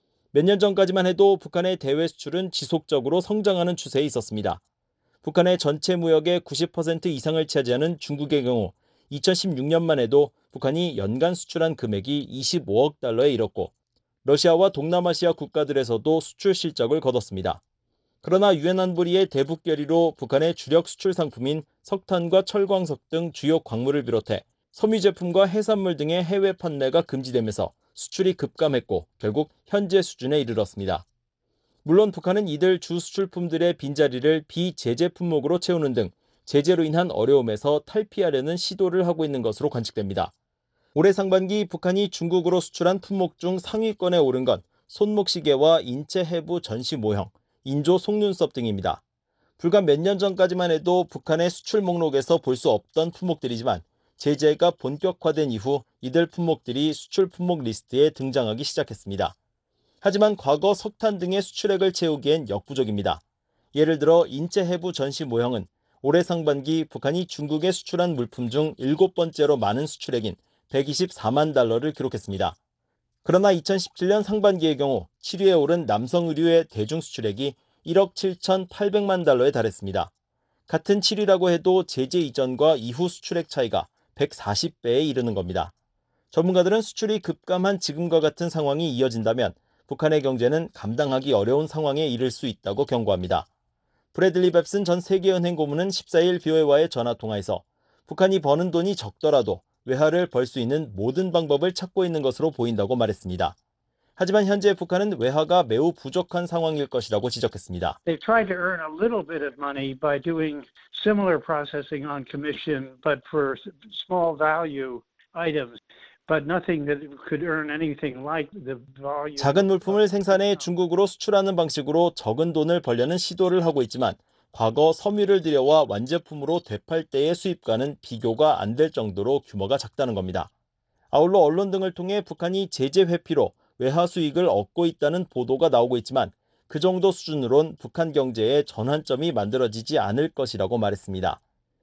몇 년 전까지만 해도 북한의 대외 수출은 지속적으로 성장하는 추세에 있었습니다. 북한의 전체 무역의 90% 이상을 차지하는 중국의 경우 2016년만 해도 북한이 연간 수출한 금액이 25억 달러에 이뤘고 러시아와 동남아시아 국가들에서도 수출 실적을 거뒀습니다. 그러나 유엔 안보리의 대북 결의로 북한의 주력 수출 상품인 석탄과 철광석 등 주요 광물을 비롯해 섬유 제품과 해산물 등의 해외 판매가 금지되면서 수출이 급감했고 결국 현재 수준에 이르렀습니다. 물론 북한은 이들 주 수출품들의 빈자리를 비제재 품목으로 채우는 등 제재로 인한 어려움에서 탈피하려는 시도를 하고 있는 것으로 관측됩니다. 올해 상반기 북한이 중국으로 수출한 품목 중 상위권에 오른 건 손목시계와 인체 해부 전시 모형, 인조 속눈썹 등입니다. 불과 몇 년 전까지만 해도 북한의 수출 목록에서 볼 수 없던 품목들이지만 제재가 본격화된 이후 이들 품목들이 수출 품목 리스트에 등장하기 시작했습니다. 하지만 과거 석탄 등의 수출액을 채우기엔 역부족입니다. 예를 들어 인체 해부 전시 모형은 올해 상반기 북한이 중국에 수출한 물품 중 7번째로 많은 수출액인 124만 달러를 기록했습니다. 그러나 2017년 상반기의 경우 7위에 오른 남성 의류의 대중 수출액이 1억 7,800만 달러에 달했습니다. 같은 7위라고 해도 제재 이전과 이후 수출액 차이가 140배에 이르는 겁니다. 전문가들은 수출이 급감한 지금과 같은 상황이 이어진다면 북한의 경제는 감당하기 어려운 상황에 이를 수 있다고 경고합니다. 브래들리 뱁슨 전 세계은행 고문은 14일 BOA와의 전화통화에서 북한이 버는 돈이 적더라도 외화를 벌 수 있는 모든 방법을 찾고 있는 것으로 보인다고 말했습니다. 하지만 현재 북한은 외화가 매우 부족한 상황일 것이라고 지적했습니다. They've tried to earn a little bit of money by doing similar processing on commission, but for small value items, but nothing that could earn anything like the volume. 작은 물품을 생산해 중국으로 수출하는 방식으로 적은 돈을 벌려는 시도를 하고 있지만 과거 섬유를 들여와 완제품으로 되팔 때의 수입과는 비교가 안 될 정도로 규모가 작다는 겁니다. 아울러 언론 등을 통해 북한이 제재 회피로 외화 수익을 얻고 있다는 보도가 나오고 있지만 그 정도 수준으론 북한 경제에 전환점이 만들어지지 않을 것이라고 말했습니다.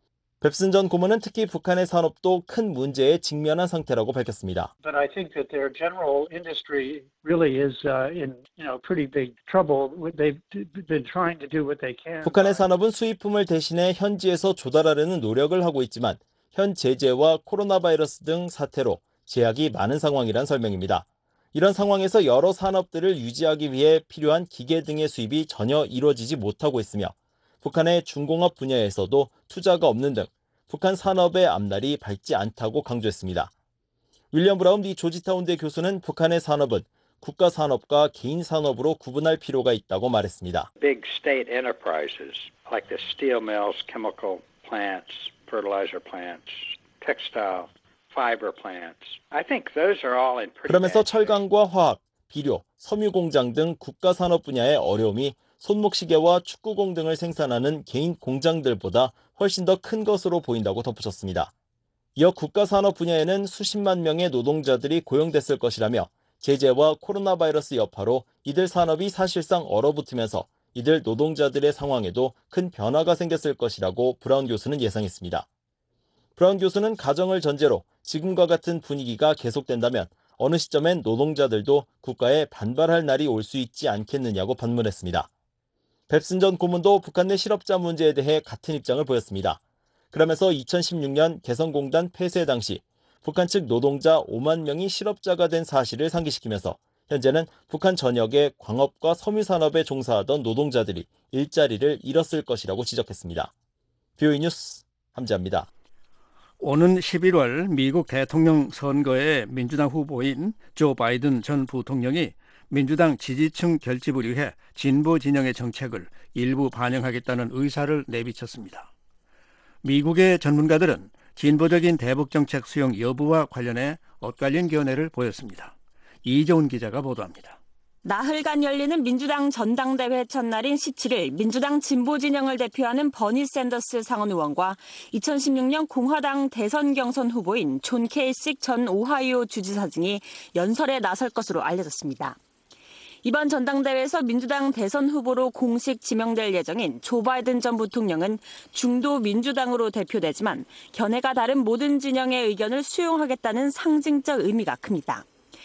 뱁슨 전 고문은 특히 북한의 산업도 큰 문제에 직면한 상태라고 밝혔습니다. But I think that their general industry really is in pretty big trouble. They've been trying to do what they can. 북한의 산업은 수입품을 대신해 현지에서 조달하려는 노력을 하고 있지만 현 제재와 코로나 바이러스 등 사태로 제약이 많은 상황이란 설명입니다. 이런 상황에서 여러 산업들을 유지하기 위해 필요한 기계 등의 수입이 전혀 이루어지지 못하고 있으며 북한의 중공업 분야에서도 투자가 없는 등 북한 산업의 앞날이 밝지 않다고 강조했습니다. 윌리엄 브라운 미 조지타운대 교수는 북한의 산업은 국가 산업과 개인 산업으로 구분할 필요가 있다고 말했습니다. Big state enterprises like the steel mills, chemical plants, fertilizer plants, textile, fiber plants. I think those are all in pretty 그러면서 철강과 화학, 비료, 섬유 공장 등 국가 산업 분야의 어려움이 손목시계와 축구공 등을 생산하는 개인 공장들보다 훨씬 더 큰 것으로 보인다고 덧붙였습니다. 이어 국가 산업 분야에는 수십만 명의 노동자들이 고용됐을 것이라며 제재와 코로나 바이러스 여파로 이들 산업이 사실상 얼어붙으면서 이들 노동자들의 상황에도 큰 변화가 생겼을 것이라고 브라운 교수는 예상했습니다. 브라운 교수는 가정을 전제로 지금과 같은 분위기가 계속된다면 어느 시점엔 노동자들도 국가에 반발할 날이 올 수 있지 않겠느냐고 반문했습니다. 뱁슨 전 고문도 북한 내 실업자 문제에 대해 같은 입장을 보였습니다. 그러면서 2016년 개성공단 폐쇄 당시 북한 측 노동자 5만 명이 실업자가 된 사실을 상기시키면서 현재는 북한 전역의 광업과 섬유산업에 종사하던 노동자들이 일자리를 잃었을 것이라고 지적했습니다. BOE 뉴스 함재합니다. 오는 11월 미국 대통령 선거에 민주당 후보인 조 바이든 전 부통령이 민주당 지지층 결집을 위해 진보 진영의 정책을 일부 반영하겠다는 의사를 내비쳤습니다. 미국의 전문가들은 진보적인 대북 정책 수용 여부와 관련해 엇갈린 견해를 보였습니다. 이재훈 기자가 보도합니다. 나흘간 열리는 민주당 전당대회 첫날인 17일 민주당 진보 진영을 대표하는 버니 샌더스 상원 의원과 2016년 공화당 대선 경선 후보인 존 케이식 전 오하이오 주지사 등이 연설에 나설 것으로 알려졌습니다. 이번 전당대회에서 민주당 대선 후보로 공식 지명될 예정인 조 바이든 전 부통령은 중도 민주당으로 대표되지만 견해가 다른 모든 진영의 의견을 수용하겠다는 상징적 의미가 큽니다.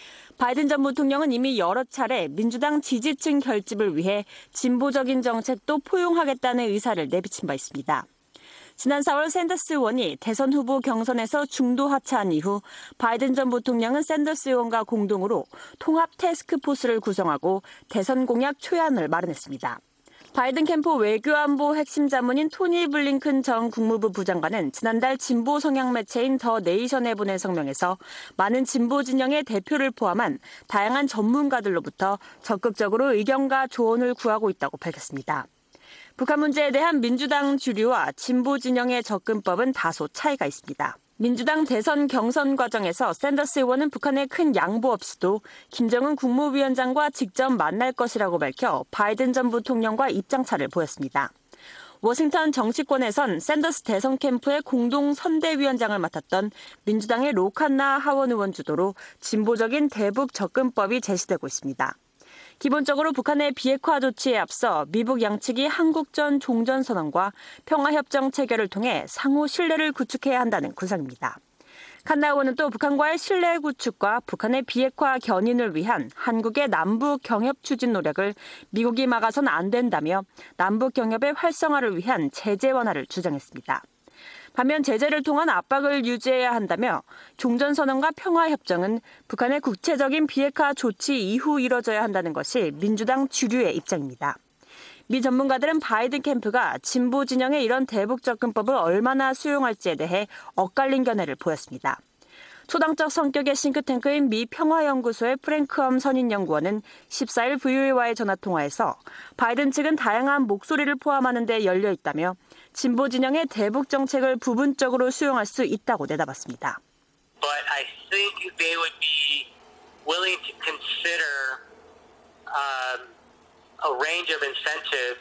바이든 전 부통령은 이미 여러 차례 민주당 지지층 결집을 위해 진보적인 정책도 포용하겠다는 의사를 내비친 바 있습니다. 지난 4월 샌더스 의원이 대선 후보 경선에서 중도 하차한 이후 바이든 전 부통령은 샌더스 의원과 공동으로 통합 태스크포스를 구성하고 대선 공약 초안을 마련했습니다. 바이든 캠프 외교안보 핵심 자문인 토니 블링컨 전 국무부 부장관은 지난달 진보 성향 매체인 더 네이션에 보낸 성명에서 많은 진보 진영의 대표를 포함한 다양한 전문가들로부터 적극적으로 의견과 조언을 구하고 있다고 밝혔습니다. 북한 문제에 대한 민주당 주류와 진보 진영의 접근법은 다소 차이가 있습니다. 민주당 대선 경선 과정에서 샌더스 의원은 북한에 큰 양보 없이도 김정은 국무위원장과 직접 만날 것이라고 밝혀 바이든 전 부통령과 입장차를 보였습니다. 워싱턴 정치권에선 샌더스 대선 캠프의 공동 선대위원장을 맡았던 민주당의 로칸나 하원 의원 주도로 진보적인 대북 접근법이 제시되고 있습니다. 기본적으로 북한의 비핵화 조치에 앞서 미북 양측이 한국전 종전선언과 평화협정 체결을 통해 상호 신뢰를 구축해야 한다는 구상입니다. 칸나 의원은 또 북한과의 신뢰 구축과 북한의 비핵화 견인을 위한 한국의 남북 경협 추진 노력을 미국이 막아선 안 된다며 남북 경협의 활성화를 위한 제재 완화를 주장했습니다. 반면 제재를 통한 압박을 유지해야 한다며 종전선언과 평화협정은 북한의 구체적인 비핵화 조치 이후 이뤄져야 한다는 것이 민주당 주류의 입장입니다. 미 전문가들은 바이든 캠프가 진보 진영의 이런 대북 접근법을 얼마나 수용할지에 대해 엇갈린 견해를 보였습니다. 초당적 성격의 싱크탱크인 미 평화연구소의 프랭크엄 선임연구원은 14일 VOA와의 전화통화에서 바이든 측은 다양한 목소리를 포함하는 데 열려 있다며 진보 진영의 대북 정책을 부분적으로 수용할 수 있다고 내다봤습니다. But I think they would be willing to consider a range of incentives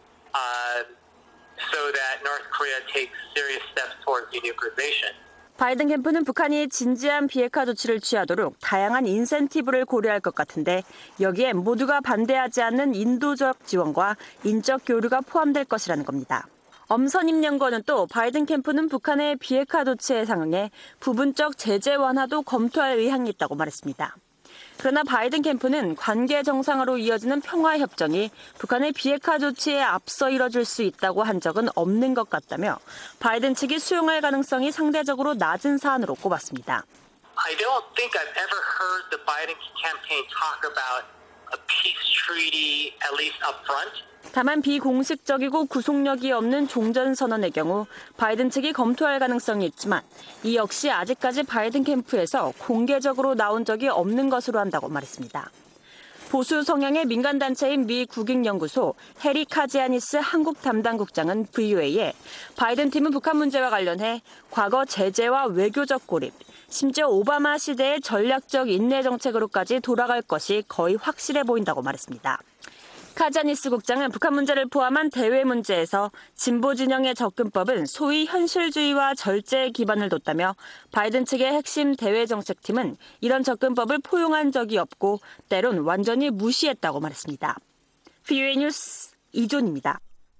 so that North Korea takes serious steps towards denuclearization. 바이든 캠프는 북한이 진지한 비핵화 조치를 취하도록 다양한 인센티브를 고려할 것 같은데 여기에 모두가 반대하지 않는 인도적 지원과 인적 교류가 포함될 것이라는 겁니다. 엄선임연구원은 또 바이든 캠프는 북한의 비핵화 조치에 상응해 부분적 제재 완화도 검토할 의향이 있다고 말했습니다. 그러나 바이든 캠프는 관계 정상화로 이어지는 평화협정이 북한의 비핵화 조치에 앞서 이뤄질 수 있다고 한 적은 없는 것 같다며 바이든 측이 수용할 가능성이 상대적으로 낮은 사안으로 꼽았습니다. I don't think I've ever heard the Biden campaign talk about a peace treaty, at least up front. 다만 비공식적이고 구속력이 없는 종전선언의 경우 바이든 측이 검토할 가능성이 있지만 이 역시 아직까지 바이든 캠프에서 공개적으로 나온 적이 없는 것으로 한다고 말했습니다. 보수 성향의 민간단체인 미 국익연구소 해리 카지아니스 한국 담당국장은 VOA에 바이든 팀은 북한 문제와 관련해 과거 제재와 외교적 고립, 심지어 오바마 시대의 전략적 인내 정책으로까지 돌아갈 것이 거의 확실해 보인다고 말했습니다. 카자니스 국장은 북한 문제를 포함한 대외 문제에서 진보 진영의 접근법은 소위 현실주의와 절제의 기반을 뒀다며 바이든 측의 핵심 대외 정책팀은 이런 접근법을 포용한 적이 없고 때론 완전히 무시했다고 말했습니다. VOA 뉴스 이존입니다.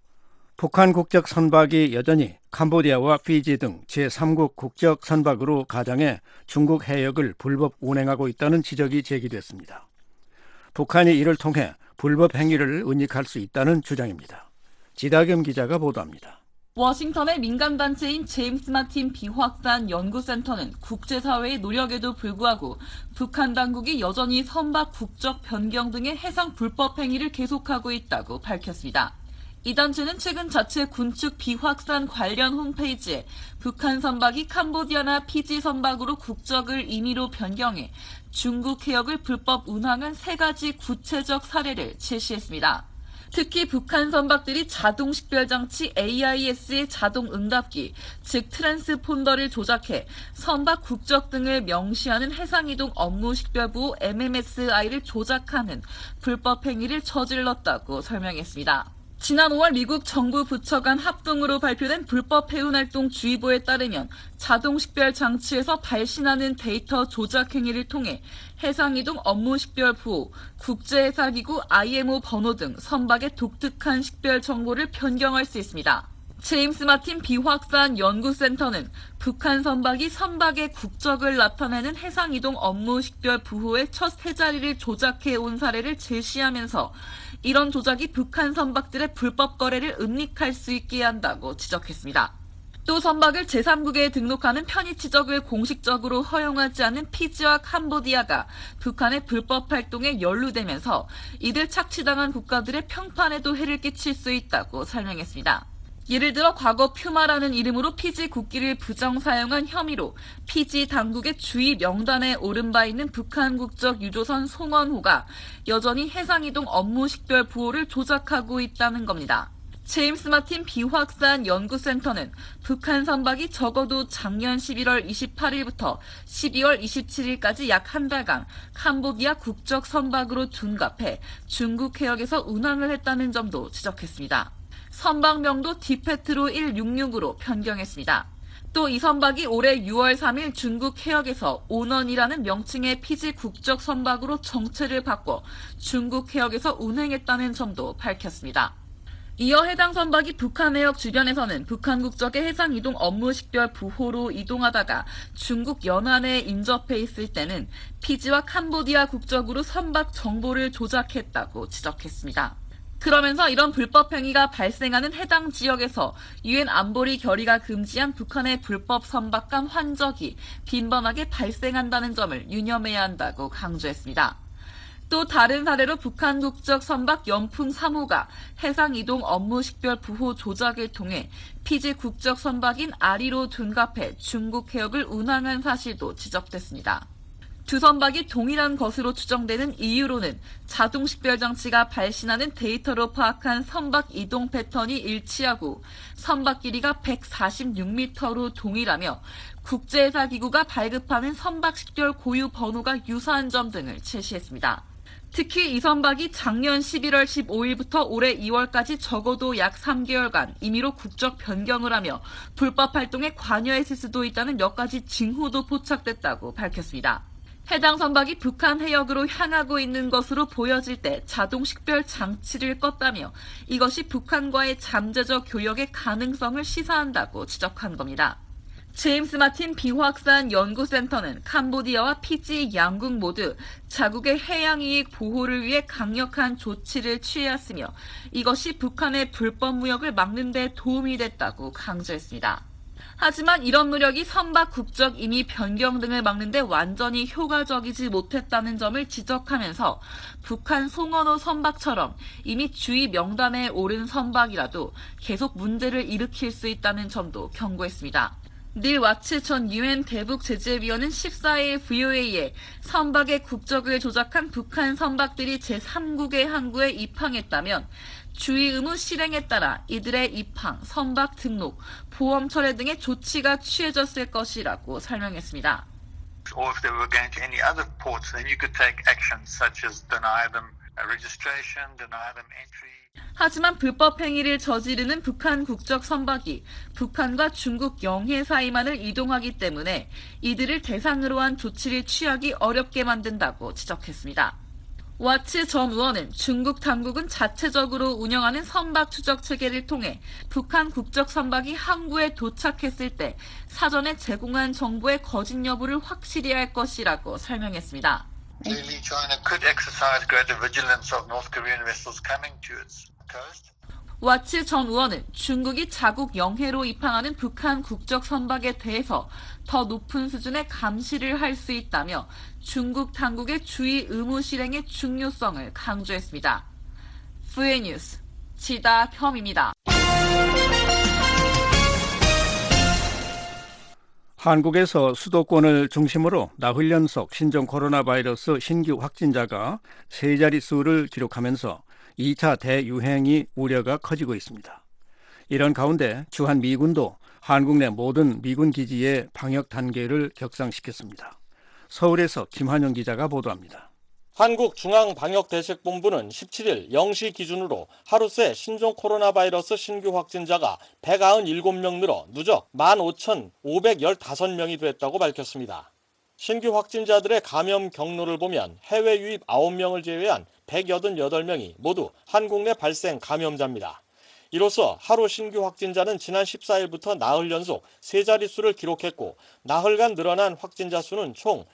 북한 국적 선박이 여전히 캄보디아와 피지 등 제3국 국적 선박으로 가장해 중국 해역을 불법 운행하고 있다는 지적이 제기됐습니다. 북한이 이를 통해 불법 행위를 은닉할 수 있다는 주장입니다. 지다겸 기자가 보도합니다. 워싱턴의 민간단체인 제임스 마틴 비확산 연구센터는 국제사회의 노력에도 불구하고 북한 당국이 여전히 선박 국적 변경 등의 해상 불법 행위를 계속하고 있다고 밝혔습니다. 이 단체는 최근 자체 군축 비확산 관련 홈페이지에 북한 선박이 캄보디아나 피지 선박으로 국적을 임의로 변경해 중국 해역을 불법 운항한 3가지 구체적 사례를 제시했습니다. 특히 북한 선박들이 자동 식별 장치 AIS의 자동 응답기, 즉 트랜스폰더를 조작해 선박 국적 등을 명시하는 해상이동 업무 식별부 MMSI를 조작하는 불법 행위를 저질렀다고 설명했습니다. 지난 5월 미국 정부 부처 간 합동으로 발표된 불법 해운활동 주의보에 따르면 자동 식별 장치에서 발신하는 데이터 조작 행위를 통해 해상이동 업무 식별 부호, 국제해사기구 IMO 번호 등 선박의 독특한 식별 정보를 변경할 수 있습니다. 제임스 마틴 비확산 연구센터는 북한 선박이 선박의 국적을 나타내는 해상이동 업무 식별 부호의 첫 세 자리를 조작해 온 사례를 제시하면서 이런 조작이 북한 선박들의 불법 거래를 은닉할 수 있게 한다고 지적했습니다. 또 선박을 제3국에 등록하는 편의 지적을 공식적으로 허용하지 않는 피지와 캄보디아가 북한의 불법 활동에 연루되면서 이들 착취당한 국가들의 평판에도 해를 끼칠 수 있다고 설명했습니다. 예를 들어 과거 퓨마라는 이름으로 피지 국기를 부정 사용한 혐의로 피지 당국의 주의 명단에 오른 바 있는 북한 국적 유조선 송원호가 여전히 해상이동 업무 식별 부호를 조작하고 있다는 겁니다. 제임스 마틴 비확산 연구센터는 북한 선박이 적어도 작년 11월 28일부터 12월 27일까지 약 한 달간 캄보디아 국적 선박으로 둔갑해 중국 해역에서 운항을 했다는 점도 지적했습니다. 선박명도 디페트로 166으로 변경했습니다. 또 이 선박이 올해 6월 3일 중국 해역에서 오넌이라는 명칭의 피지 국적 선박으로 정체를 바꿔 중국 해역에서 운행했다는 점도 밝혔습니다. 이어 해당 선박이 북한 해역 주변에서는 북한 국적의 해상이동 업무 식별 부호로 이동하다가 중국 연안에 인접해 있을 때는 피지와 캄보디아 국적으로 선박 정보를 조작했다고 지적했습니다. 그러면서 이런 불법 행위가 발생하는 해당 지역에서 유엔 안보리 결의가 금지한 북한의 불법 선박간 환적이 빈번하게 발생한다는 점을 유념해야 한다고 강조했습니다. 또 다른 사례로 북한 국적 선박 연풍 3호가 해상이동 업무 식별 부호 조작을 통해 피지 국적 선박인 아리로 둔갑해 중국 해역을 운항한 사실도 지적됐습니다. 두 선박이 동일한 것으로 추정되는 이유로는 자동 식별 장치가 발신하는 데이터로 파악한 선박 이동 패턴이 일치하고 선박 길이가 146m로 동일하며 국제해사기구가 발급하는 선박 식별 고유 번호가 유사한 점 등을 제시했습니다. 특히 이 선박이 작년 11월 15일부터 올해 2월까지 적어도 약 3개월간 임의로 국적 변경을 하며 불법 활동에 관여했을 수도 있다는 몇 가지 징후도 포착됐다고 밝혔습니다. 해당 선박이 북한 해역으로 향하고 있는 것으로 보여질 때 자동 식별 장치를 껐다며 이것이 북한과의 잠재적 교역의 가능성을 시사한다고 지적한 겁니다. 제임스 마틴 비확산 연구센터는 캄보디아와 피지 양국 모두 자국의 해양이익 보호를 위해 강력한 조치를 취해왔으며 이것이 북한의 불법 무역을 막는 데 도움이 됐다고 강조했습니다. 하지만 이런 노력이 선박 국적 임의 변경 등을 막는 데 완전히 효과적이지 못했다는 점을 지적하면서 북한 송원호 선박처럼 이미 주의 명단에 오른 선박이라도 계속 문제를 일으킬 수 있다는 점도 경고했습니다. 닐 와츠 전 유엔 대북 제재위원은 14일 VOA에 선박의 국적을 조작한 북한 선박들이 제3국의 항구에 입항했다면 주의 의무 실행에 따라 이들의 입항, 선박 등록, 보험 철회 등의 조치가 취해졌을 것이라고 설명했습니다. Or if they were going to any other ports, then you could take actions such as deny them registration, deny them entry. 하지만 불법 행위를 저지르는 북한 국적 선박이 북한과 중국 영해 사이만을 이동하기 때문에 이들을 대상으로 한 조치를 취하기 어렵게 만든다고 지적했습니다. 와츠 전 의원은 중국 당국은 자체적으로 운영하는 선박 추적 체계를 통해 북한 국적 선박이 항구에 도착했을 때 사전에 제공한 정보의 거짓 여부를 확실히 할 것이라고 설명했습니다. Clearly, China could exercise greater vigilance of North Korean vessels coming to its coast. 와츠 전 의원은 중국이 자국 영해로 입항하는 북한 국적 선박에 대해서 더 높은 수준의 감시를 할 수 있다며 중국 당국의 주의 의무 실행의 중요성을 강조했습니다. VOA 뉴스 지다혐입니다. 한국에서 수도권을 중심으로 나흘 연속 신종 코로나 바이러스 신규 확진자가 세 자릿수를 기록하면서 2차 대유행이 우려가 커지고 있습니다. 이런 가운데 주한 미군도 한국 내 모든 미군 기지의 방역 단계를 격상시켰습니다. 서울에서 김환영 기자가 보도합니다. 한국중앙방역대책본부는 17일 0시 기준으로 하루 새 신종 코로나 바이러스 신규 확진자가 197명 늘어 누적 15,515명이 됐다고 밝혔습니다. 신규 확진자들의 감염 경로를 보면 해외 유입 9명을 제외한 188명이 모두 한국 내 발생 감염자입니다. 이로써 하루 신규 확진자는 지난 14일부터 나흘 연속 세 자릿수를 기록했고 나흘간 늘어난 확진자 수는 총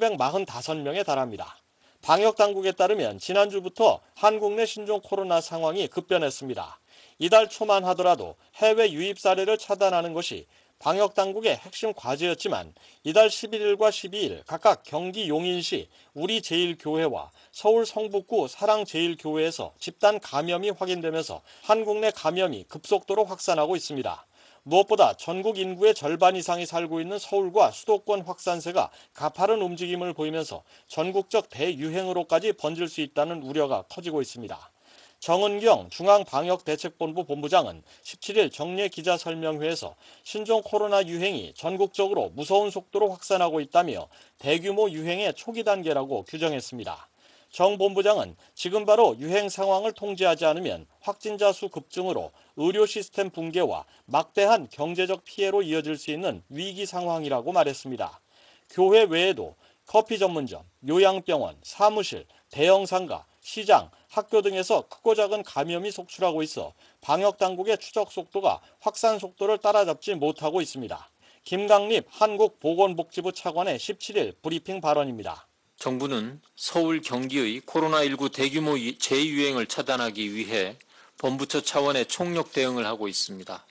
745명에 달합니다. 방역당국에 따르면 지난주부터 한국 내 신종 코로나 상황이 급변했습니다. 이달 초만 하더라도 해외 유입 사례를 차단하는 것이 방역당국의 핵심 과제였지만 이달 11일과 12일 각각 경기 용인시 우리제일교회와 서울 성북구 사랑제일교회에서 집단 감염이 확인되면서 한국 내 감염이 급속도로 확산하고 있습니다. 무엇보다 전국 인구의 절반 이상이 살고 있는 서울과 수도권 확산세가 가파른 움직임을 보이면서 전국적 대유행으로까지 번질 수 있다는 우려가 커지고 있습니다. 정은경 중앙방역대책본부 본부장은 17일 정례 기자설명회에서 신종 코로나 유행이 전국적으로 무서운 속도로 확산하고 있다며 대규모 유행의 초기 단계라고 규정했습니다. 정 본부장은 지금 바로 유행 상황을 통제하지 않으면 확진자 수 급증으로 의료 시스템 붕괴와 막대한 경제적 피해로 이어질 수 있는 위기 상황이라고 말했습니다. 교회 외에도 커피 전문점, 요양병원, 사무실, 대형 상가, 시장, 학교 등에서 크고 작은 감염이 속출하고 있어 방역당국의 추적 속도가 확산 속도를 따라잡지 못하고 있습니다. 김강립 한국보건복지부 차관의 17일 브리핑 발언입니다. 정부는 서울, 경기의 코로나19 대규모 재유행을 차단하기 위해 본부처 차원의 총력 대응을 하고 있습니다.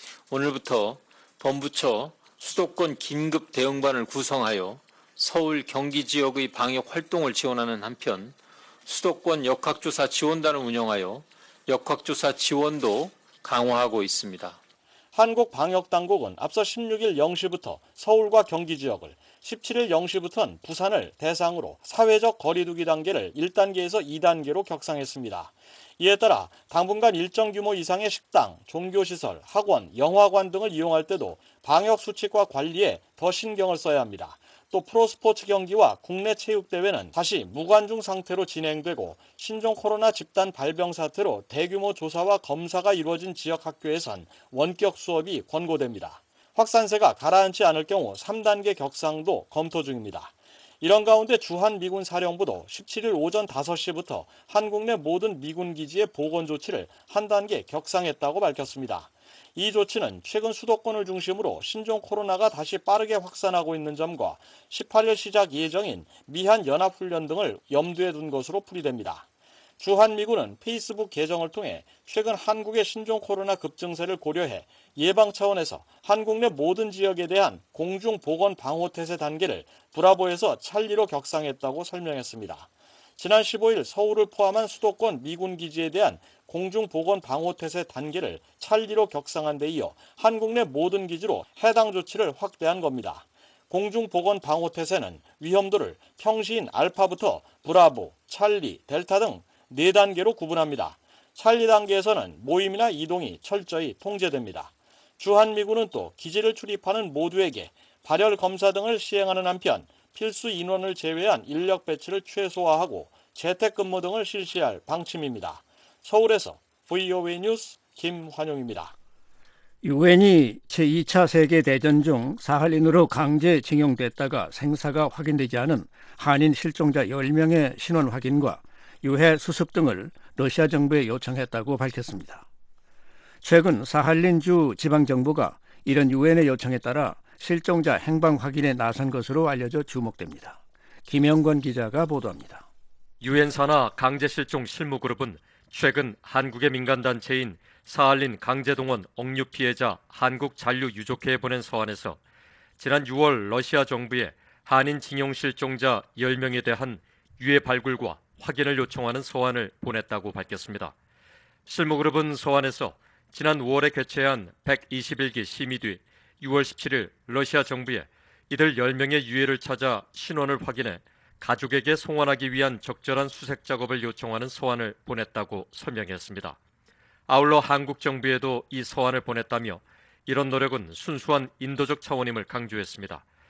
오늘부터 본부처 수도권 긴급 대응반을 구성하여 서울, 경기 지역의 방역 활동을 지원하는 한편 수도권 역학조사 지원단을 운영하여 역학조사 지원도 강화하고 있습니다. 한국방역당국은 앞서 16일 0시부터 서울과 경기 지역을, 17일 0시부터는 부산을 대상으로 사회적 거리두기 단계를 1단계에서 2단계로 격상했습니다. 이에 따라 당분간 일정 규모 이상의 식당, 종교시설, 학원, 영화관 등을 이용할 때도 방역수칙과 관리에 더 신경을 써야 합니다. 또 프로스포츠 경기와 국내 체육대회는 다시 무관중 상태로 진행되고 신종 코로나 집단 발병 사태로 대규모 조사와 검사가 이루어진 지역 학교에선 원격 수업이 권고됩니다. 확산세가 가라앉지 않을 경우 3단계 격상도 검토 중입니다. 이런 가운데 주한미군 사령부도 17일 오전 5시부터 한국 내 모든 미군 기지의 보건 조치를 한 단계 격상했다고 밝혔습니다. 이 조치는 최근 수도권을 중심으로 신종 코로나가 다시 빠르게 확산하고 있는 점과 18일 시작 예정인 미한 연합훈련 등을 염두에 둔 것으로 풀이됩니다. 주한미군은 페이스북 계정을 통해 최근 한국의 신종 코로나 급증세를 고려해 예방 차원에서 한국 내 모든 지역에 대한 공중보건방호태세 단계를 브라보에서 찰리로 격상했다고 설명했습니다. 지난 15일 서울을 포함한 수도권 미군 기지에 대한 공중보건방호태세 단계를 찰리로 격상한 데 이어 한국 내 모든 기지로 해당 조치를 확대한 겁니다. 공중보건방호태세는 위험도를 평시인 알파부터 브라보, 찰리, 델타 등 4단계로 구분합니다. 찰리 단계에서는 모임이나 이동이 철저히 통제됩니다. 주한미군은 또 기지를 출입하는 모두에게 발열 검사 등을 시행하는 한편 필수 인원을 제외한 인력 배치를 최소화하고 재택근무 등을 실시할 방침입니다. 서울에서 VOA 뉴스 김환용입니다. 유엔이 제2차 세계대전 중 사할린으로 강제징용됐다가 생사가 확인되지 않은 한인 실종자 10명의 신원 확인과 유해 수습 등을 러시아 정부에 요청했다고 밝혔습니다. 최근 사할린주 지방정부가 이런 유엔의 요청에 따라 실종자 행방 확인에 나선 것으로 알려져 주목됩니다. 김영권 기자가 보도합니다. 유엔 산하 강제실종 실무그룹은 최근 한국의 민간단체인 사할린 강제동원 억류 피해자 한국잔류유족회에 보낸 서한에서 지난 6월 러시아 정부에 한인 징용 실종자 10명에 대한 유해 발굴과 확인을 요청하는 서한을 보냈다고 밝혔습니다. 실무그룹은 서한에서 지난 5월에 개최한 121기 심의 뒤 6월 17일 러시아 정부에 이들 10명의 유해를 찾아 신원을 확인해 가족에게 송환하기 위한 적절한 수색 작업을 요청하는 서한을 보냈다고 설명했습니다. 아울러 한국 정부에도 이 서한을 보냈다며 이런 노력은 순수한 인도적 차원임을 강조했습니다.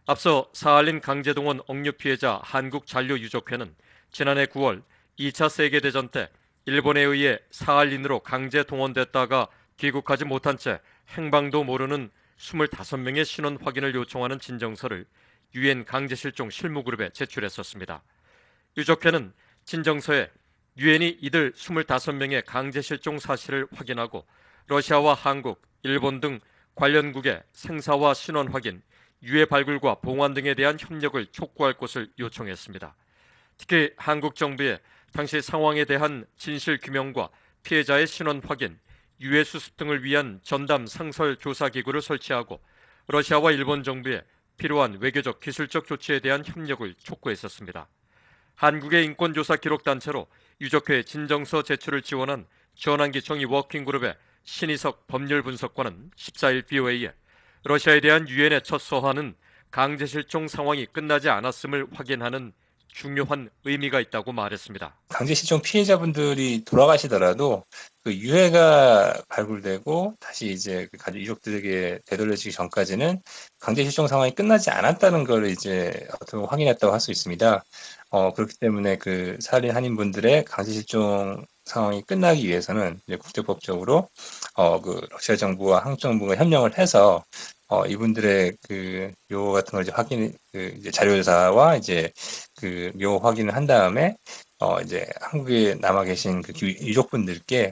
앞서 사할린 강제동원 억류 피해자 한국잔류유족회는 지난해 9월 2차 세계대전 때 일본에 의해 사할린으로 강제 동원됐다가 귀국하지 못한 채 행방도 모르는 25명의 신원 확인을 요청하는 진정서를 유엔 강제실종 실무그룹에 제출했었습니다. 유족회는 진정서에 유엔이 이들 25명의 강제실종 사실을 확인하고 러시아와 한국, 일본 등 관련국의 생사와 신원 확인, 유해 발굴과 봉환 등에 대한 협력을 촉구할 것을 요청했습니다. 특히 한국 정부에 당시 상황에 대한 진실 규명과 피해자의 신원 확인, 유해 수습 등을 위한 전담 상설 조사 기구를 설치하고 러시아와 일본 정부에 필요한 외교적 기술적 조치에 대한 협력을 촉구했었습니다. 한국의 인권조사 기록단체로 유족회 진정서 제출을 지원한 전환기 정의 워킹그룹의 신희석 법률분석관은 14일 BOA에 러시아에 대한 유엔의 첫 서한은 강제실종 상황이 끝나지 않았음을 확인하는 중요한 의미가 있다고 말했습니다. 강제실종 피해자분들이 돌아가시더라도 그 유해가 발굴되고 다시 이제 그 가족 유족들에게 되돌려지기 전까지는 강제실종 상황이 끝나지 않았다는 걸 이제 어떻게 확인했다고 할 수 있습니다. 그렇기 때문에 그 사할린 한인분들의 강제실종 상황이 끝나기 위해서는 이제 국제법적으로 그 러시아 정부와 한국 정부가 협력을 해서 이분들의 그 묘 같은 걸 이제 이제 자료조사와 이제 그 묘 확인을 한 다음에 이제 한국에 남아 계신 그 유족분들께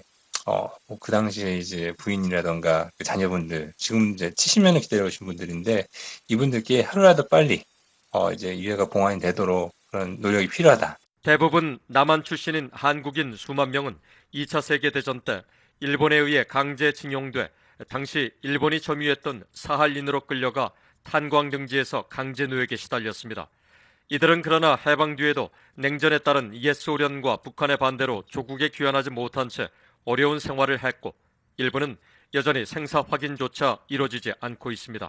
그 당시에 이제 부인이라던가 그 자녀분들 지금 이제 70년을 기다려오신 분들인데 이분들께 하루라도 빨리 이제 유해가 봉환이 되도록 그런 노력이 필요하다. 대부분 남한 출신인 한국인 수만 명은 2차 세계대전 때 일본에 의해 강제징용돼 당시 일본이 점유했던 사할린으로 끌려가 탄광등지에서 강제노역에 시달렸습니다. 이들은 그러나 해방 뒤에도 냉전에 따른 옛 소련과 북한의 반대로 조국에 귀환하지 못한 채 어려운 생활을 했고 일본은 여전히 생사 확인조차 이루어지지 않고 있습니다.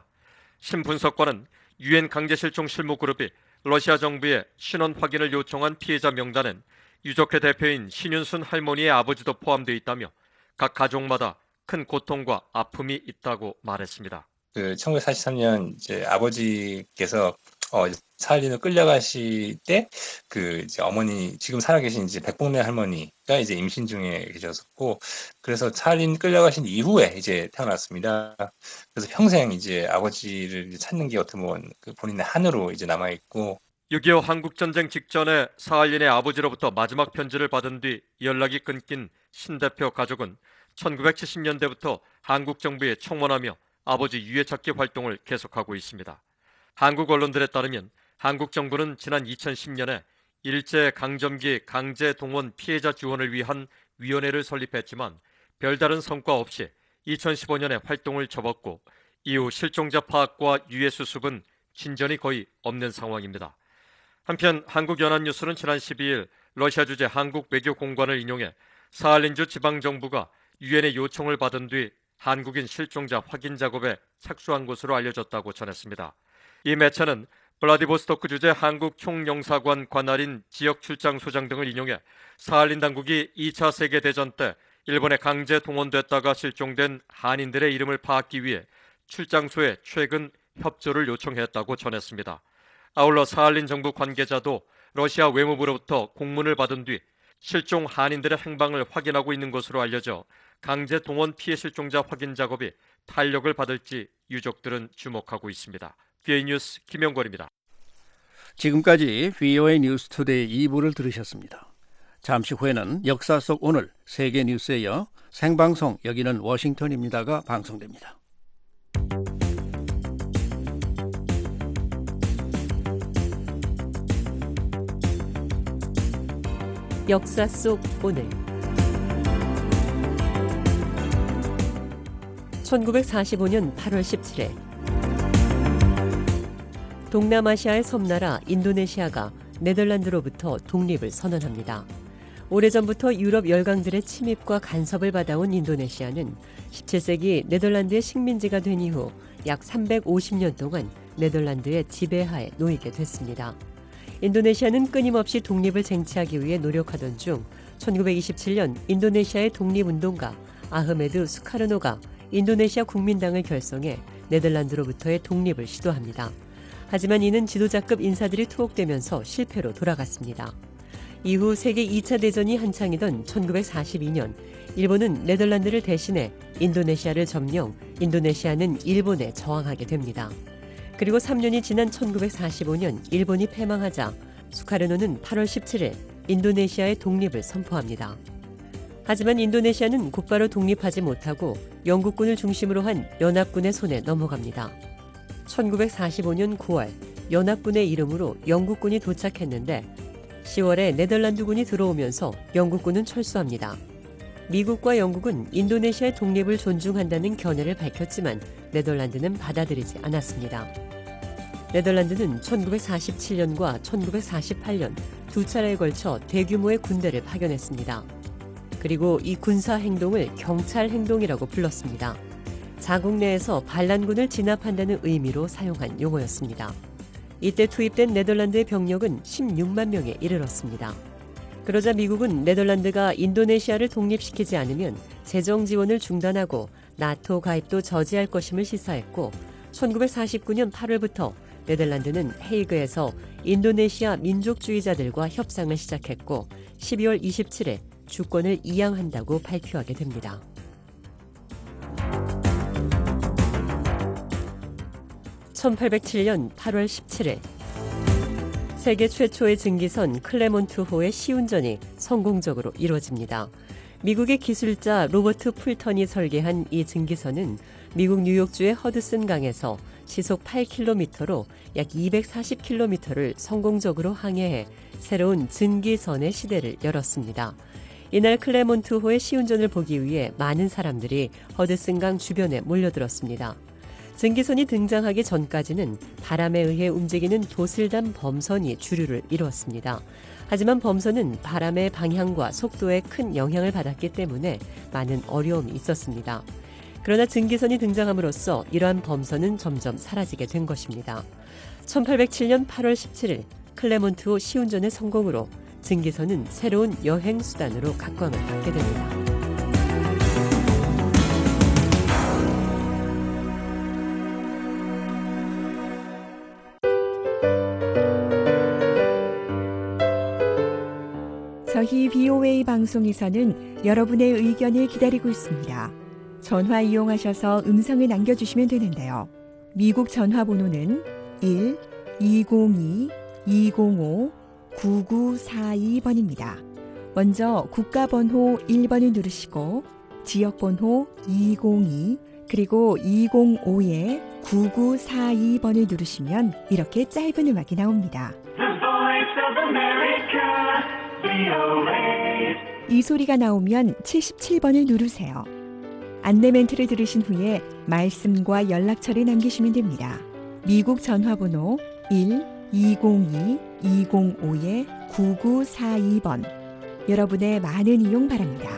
신분석관은 유엔 강제실종 실무그룹이 러시아 정부의 신원 확인을 요청한 피해자 명단엔 유족회 대표인 신윤순 할머니의 아버지도 포함되어 있다며 각 가족마다 큰 고통과 아픔이 있다고 말했습니다. 그 1943년 이제 아버지께서 사할린으로 끌려가실 때 그 이제 어머니 지금 살아계신 이제 백봉래 할머니가 이제 임신 중에 계셨었고 그래서 사할린 끌려가신 이후에 이제 태어났습니다. 그래서 평생 이제 아버지를 찾는 게 어떻게 보면 그 본인의 한으로 이제 남아 있고 6.25 한국전쟁 직전에 사할린의 아버지로부터 마지막 편지를 받은 뒤 연락이 끊긴 신 대표 가족은 1970년대부터 한국 정부에 청원하며 아버지 유해 찾기 활동을 계속하고 있습니다. 한국 언론들에 따르면 한국 정부는 지난 2010년에 일제 강점기 강제 동원 피해자 지원을 위한 위원회를 설립했지만 별다른 성과 없이 2015년에 활동을 접었고 이후 실종자 파악과 유해 수습은 진전이 거의 없는 상황입니다. 한편 한국연합뉴스는 지난 12일 러시아 주재 한국 외교공관을 인용해 사할린주 지방정부가 유엔의 요청을 받은 뒤 한국인 실종자 확인 작업에 착수한 것으로 알려졌다고 전했습니다. 이 매체는 블라디보스토크 주재 한국 총영사관 관할인 지역출장소장 등을 인용해 사할린 당국이 2차 세계대전 때 일본에 강제 동원됐다가 실종된 한인들의 이름을 파악하기 위해 출장소에 최근 협조를 요청했다고 전했습니다. 아울러 사할린 정부 관계자도 러시아 외무부로부터 공문을 받은 뒤 실종 한인들의 행방을 확인하고 있는 것으로 알려져 강제 동원 피해 실종자 확인 작업이 탄력을 받을지 유족들은 주목하고 있습니다. BOA 뉴스 김영권입니다. 지금까지 BOA 뉴스 투데이 2부를 들으셨습니다. 잠시 후에는 역사 속 오늘 세계 뉴스에 이어 생방송 여기는 워싱턴입니다가 방송됩니다. 역사 속 오늘 1945년 8월 17일 동남아시아의 섬나라 인도네시아가 네덜란드로부터 독립을 선언합니다. 오래전부터 유럽 열강들의 침입과 간섭을 받아온 인도네시아는 17세기 네덜란드의 식민지가 된 이후 약 350년 동안 네덜란드의 지배하에 놓이게 됐습니다. 인도네시아는 끊임없이 독립을 쟁취하기 위해 노력하던 중 1927년 인도네시아의 독립운동가 아흐메드 수카르노가 인도네시아 국민당을 결성해 네덜란드로부터의 독립을 시도합니다. 하지만 이는 지도자급 인사들이 투옥되면서 실패로 돌아갔습니다. 이후 세계 2차 대전이 한창이던 1942년 일본은 네덜란드를 대신해 인도네시아를 점령, 인도네시아는 일본에 저항하게 됩니다. 그리고 3년이 지난 1945년 일본이 패망하자 수카르노는 8월 17일 인도네시아의 독립을 선포합니다. 하지만 인도네시아는 곧바로 독립하지 못하고 영국군을 중심으로 한 연합군의 손에 넘어갑니다. 1945년 9월 연합군의 이름으로 영국군이 도착했는데 10월에 네덜란드군이 들어오면서 영국군은 철수합니다. 미국과 영국은 인도네시아의 독립을 존중한다는 견해를 밝혔지만 네덜란드는 받아들이지 않았습니다. 네덜란드는 1947년과 1948년 두 차례에 걸쳐 대규모의 군대를 파견했습니다. 그리고 이 군사 행동을 경찰 행동이라고 불렀습니다. 자국 내에서 반란군을 진압한다는 의미로 사용한 용어였습니다. 이때 투입된 네덜란드의 병력은 16만 명에 이르렀습니다. 그러자 미국은 네덜란드가 인도네시아를 독립시키지 않으면 재정 지원을 중단하고 나토 가입도 저지할 것임을 시사했고 1949년 8월부터 네덜란드는 헤이그에서 인도네시아 민족주의자들과 협상을 시작했고 12월 27일 주권을 이양한다고 발표하게 됩니다. (1807년 8월 17일) 세계 최초의 증기선 클레몬트호의 시운전이 성공적으로 이루어집니다. 미국의 기술자 로버트 풀턴이 설계한 이 증기선은 미국 뉴욕주의 허드슨 강에서 시속 8km로 약 240km를 성공적으로 항해해 새로운 증기선의 시대를 열었습니다. 이날 클레몬트호의 시운전을 보기 위해 많은 사람들이 허드슨강 주변에 몰려들었습니다. 증기선이 등장하기 전까지는 바람에 의해 움직이는 도슬담 범선이 주류를 이루었습니다. 하지만 범선은 바람의 방향과 속도에 큰 영향을 받았기 때문에 많은 어려움이 있었습니다. 그러나 증기선이 등장함으로써 이러한 범선은 점점 사라지게 된 것입니다. 1807년 8월 17일 클레몬트호 시운전의 성공으로 증기선은 새로운 여행 수단으로 각광을 받게 됩니다. 저희 BOA 방송에서는 여러분의 의견을 기다리고 있습니다. 전화 이용하셔서 음성을 남겨주시면 되는데요. 미국 전화번호는 1-202-205-9942번입니다. 먼저 국가번호 1번을 누르시고 지역번호 202 그리고 205-9942번을 누르시면 이렇게 짧은 음악이 나옵니다. 이 소리가 나오면 77번을 누르세요. 안내 멘트를 들으신 후에 말씀과 연락처를 남기시면 됩니다. 미국 전화번호 1-202-205-9942번. 여러분의 많은 이용 바랍니다.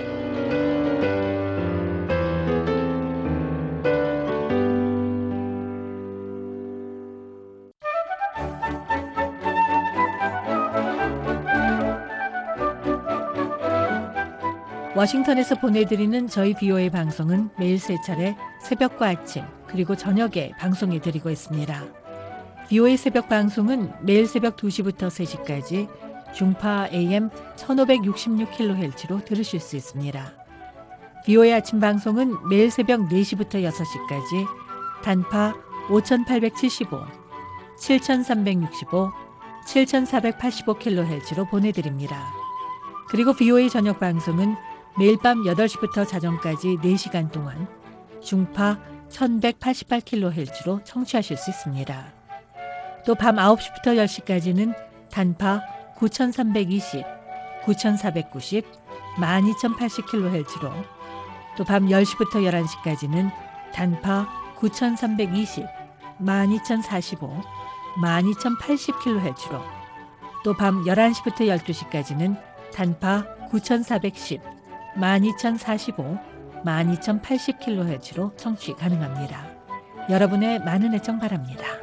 워싱턴에서 보내드리는 저희 BOA 방송은 매일 3차례 새벽과 아침 그리고 저녁에 방송해드리고 있습니다. BOA 새벽 방송은 매일 새벽 2시부터 3시까지 중파 AM 1566kHz로 들으실 수 있습니다. BOA 아침 방송은 매일 새벽 4시부터 6시까지 단파 5875, 7365, 7485kHz로 보내드립니다. 그리고 BOA 저녁 방송은 매일 밤 8시부터 자정까지 4시간 동안 중파 1188kHz로 청취하실 수 있습니다. 또 밤 9시부터 10시까지는 단파 9320, 9490, 12080kHz로 또 밤 10시부터 11시까지는 단파 9320, 12045, 12080kHz로 또 밤 11시부터 12시까지는 단파 9410, 12045, 12080kHz로 청취 가능합니다. 여러분의 많은 애청 바랍니다.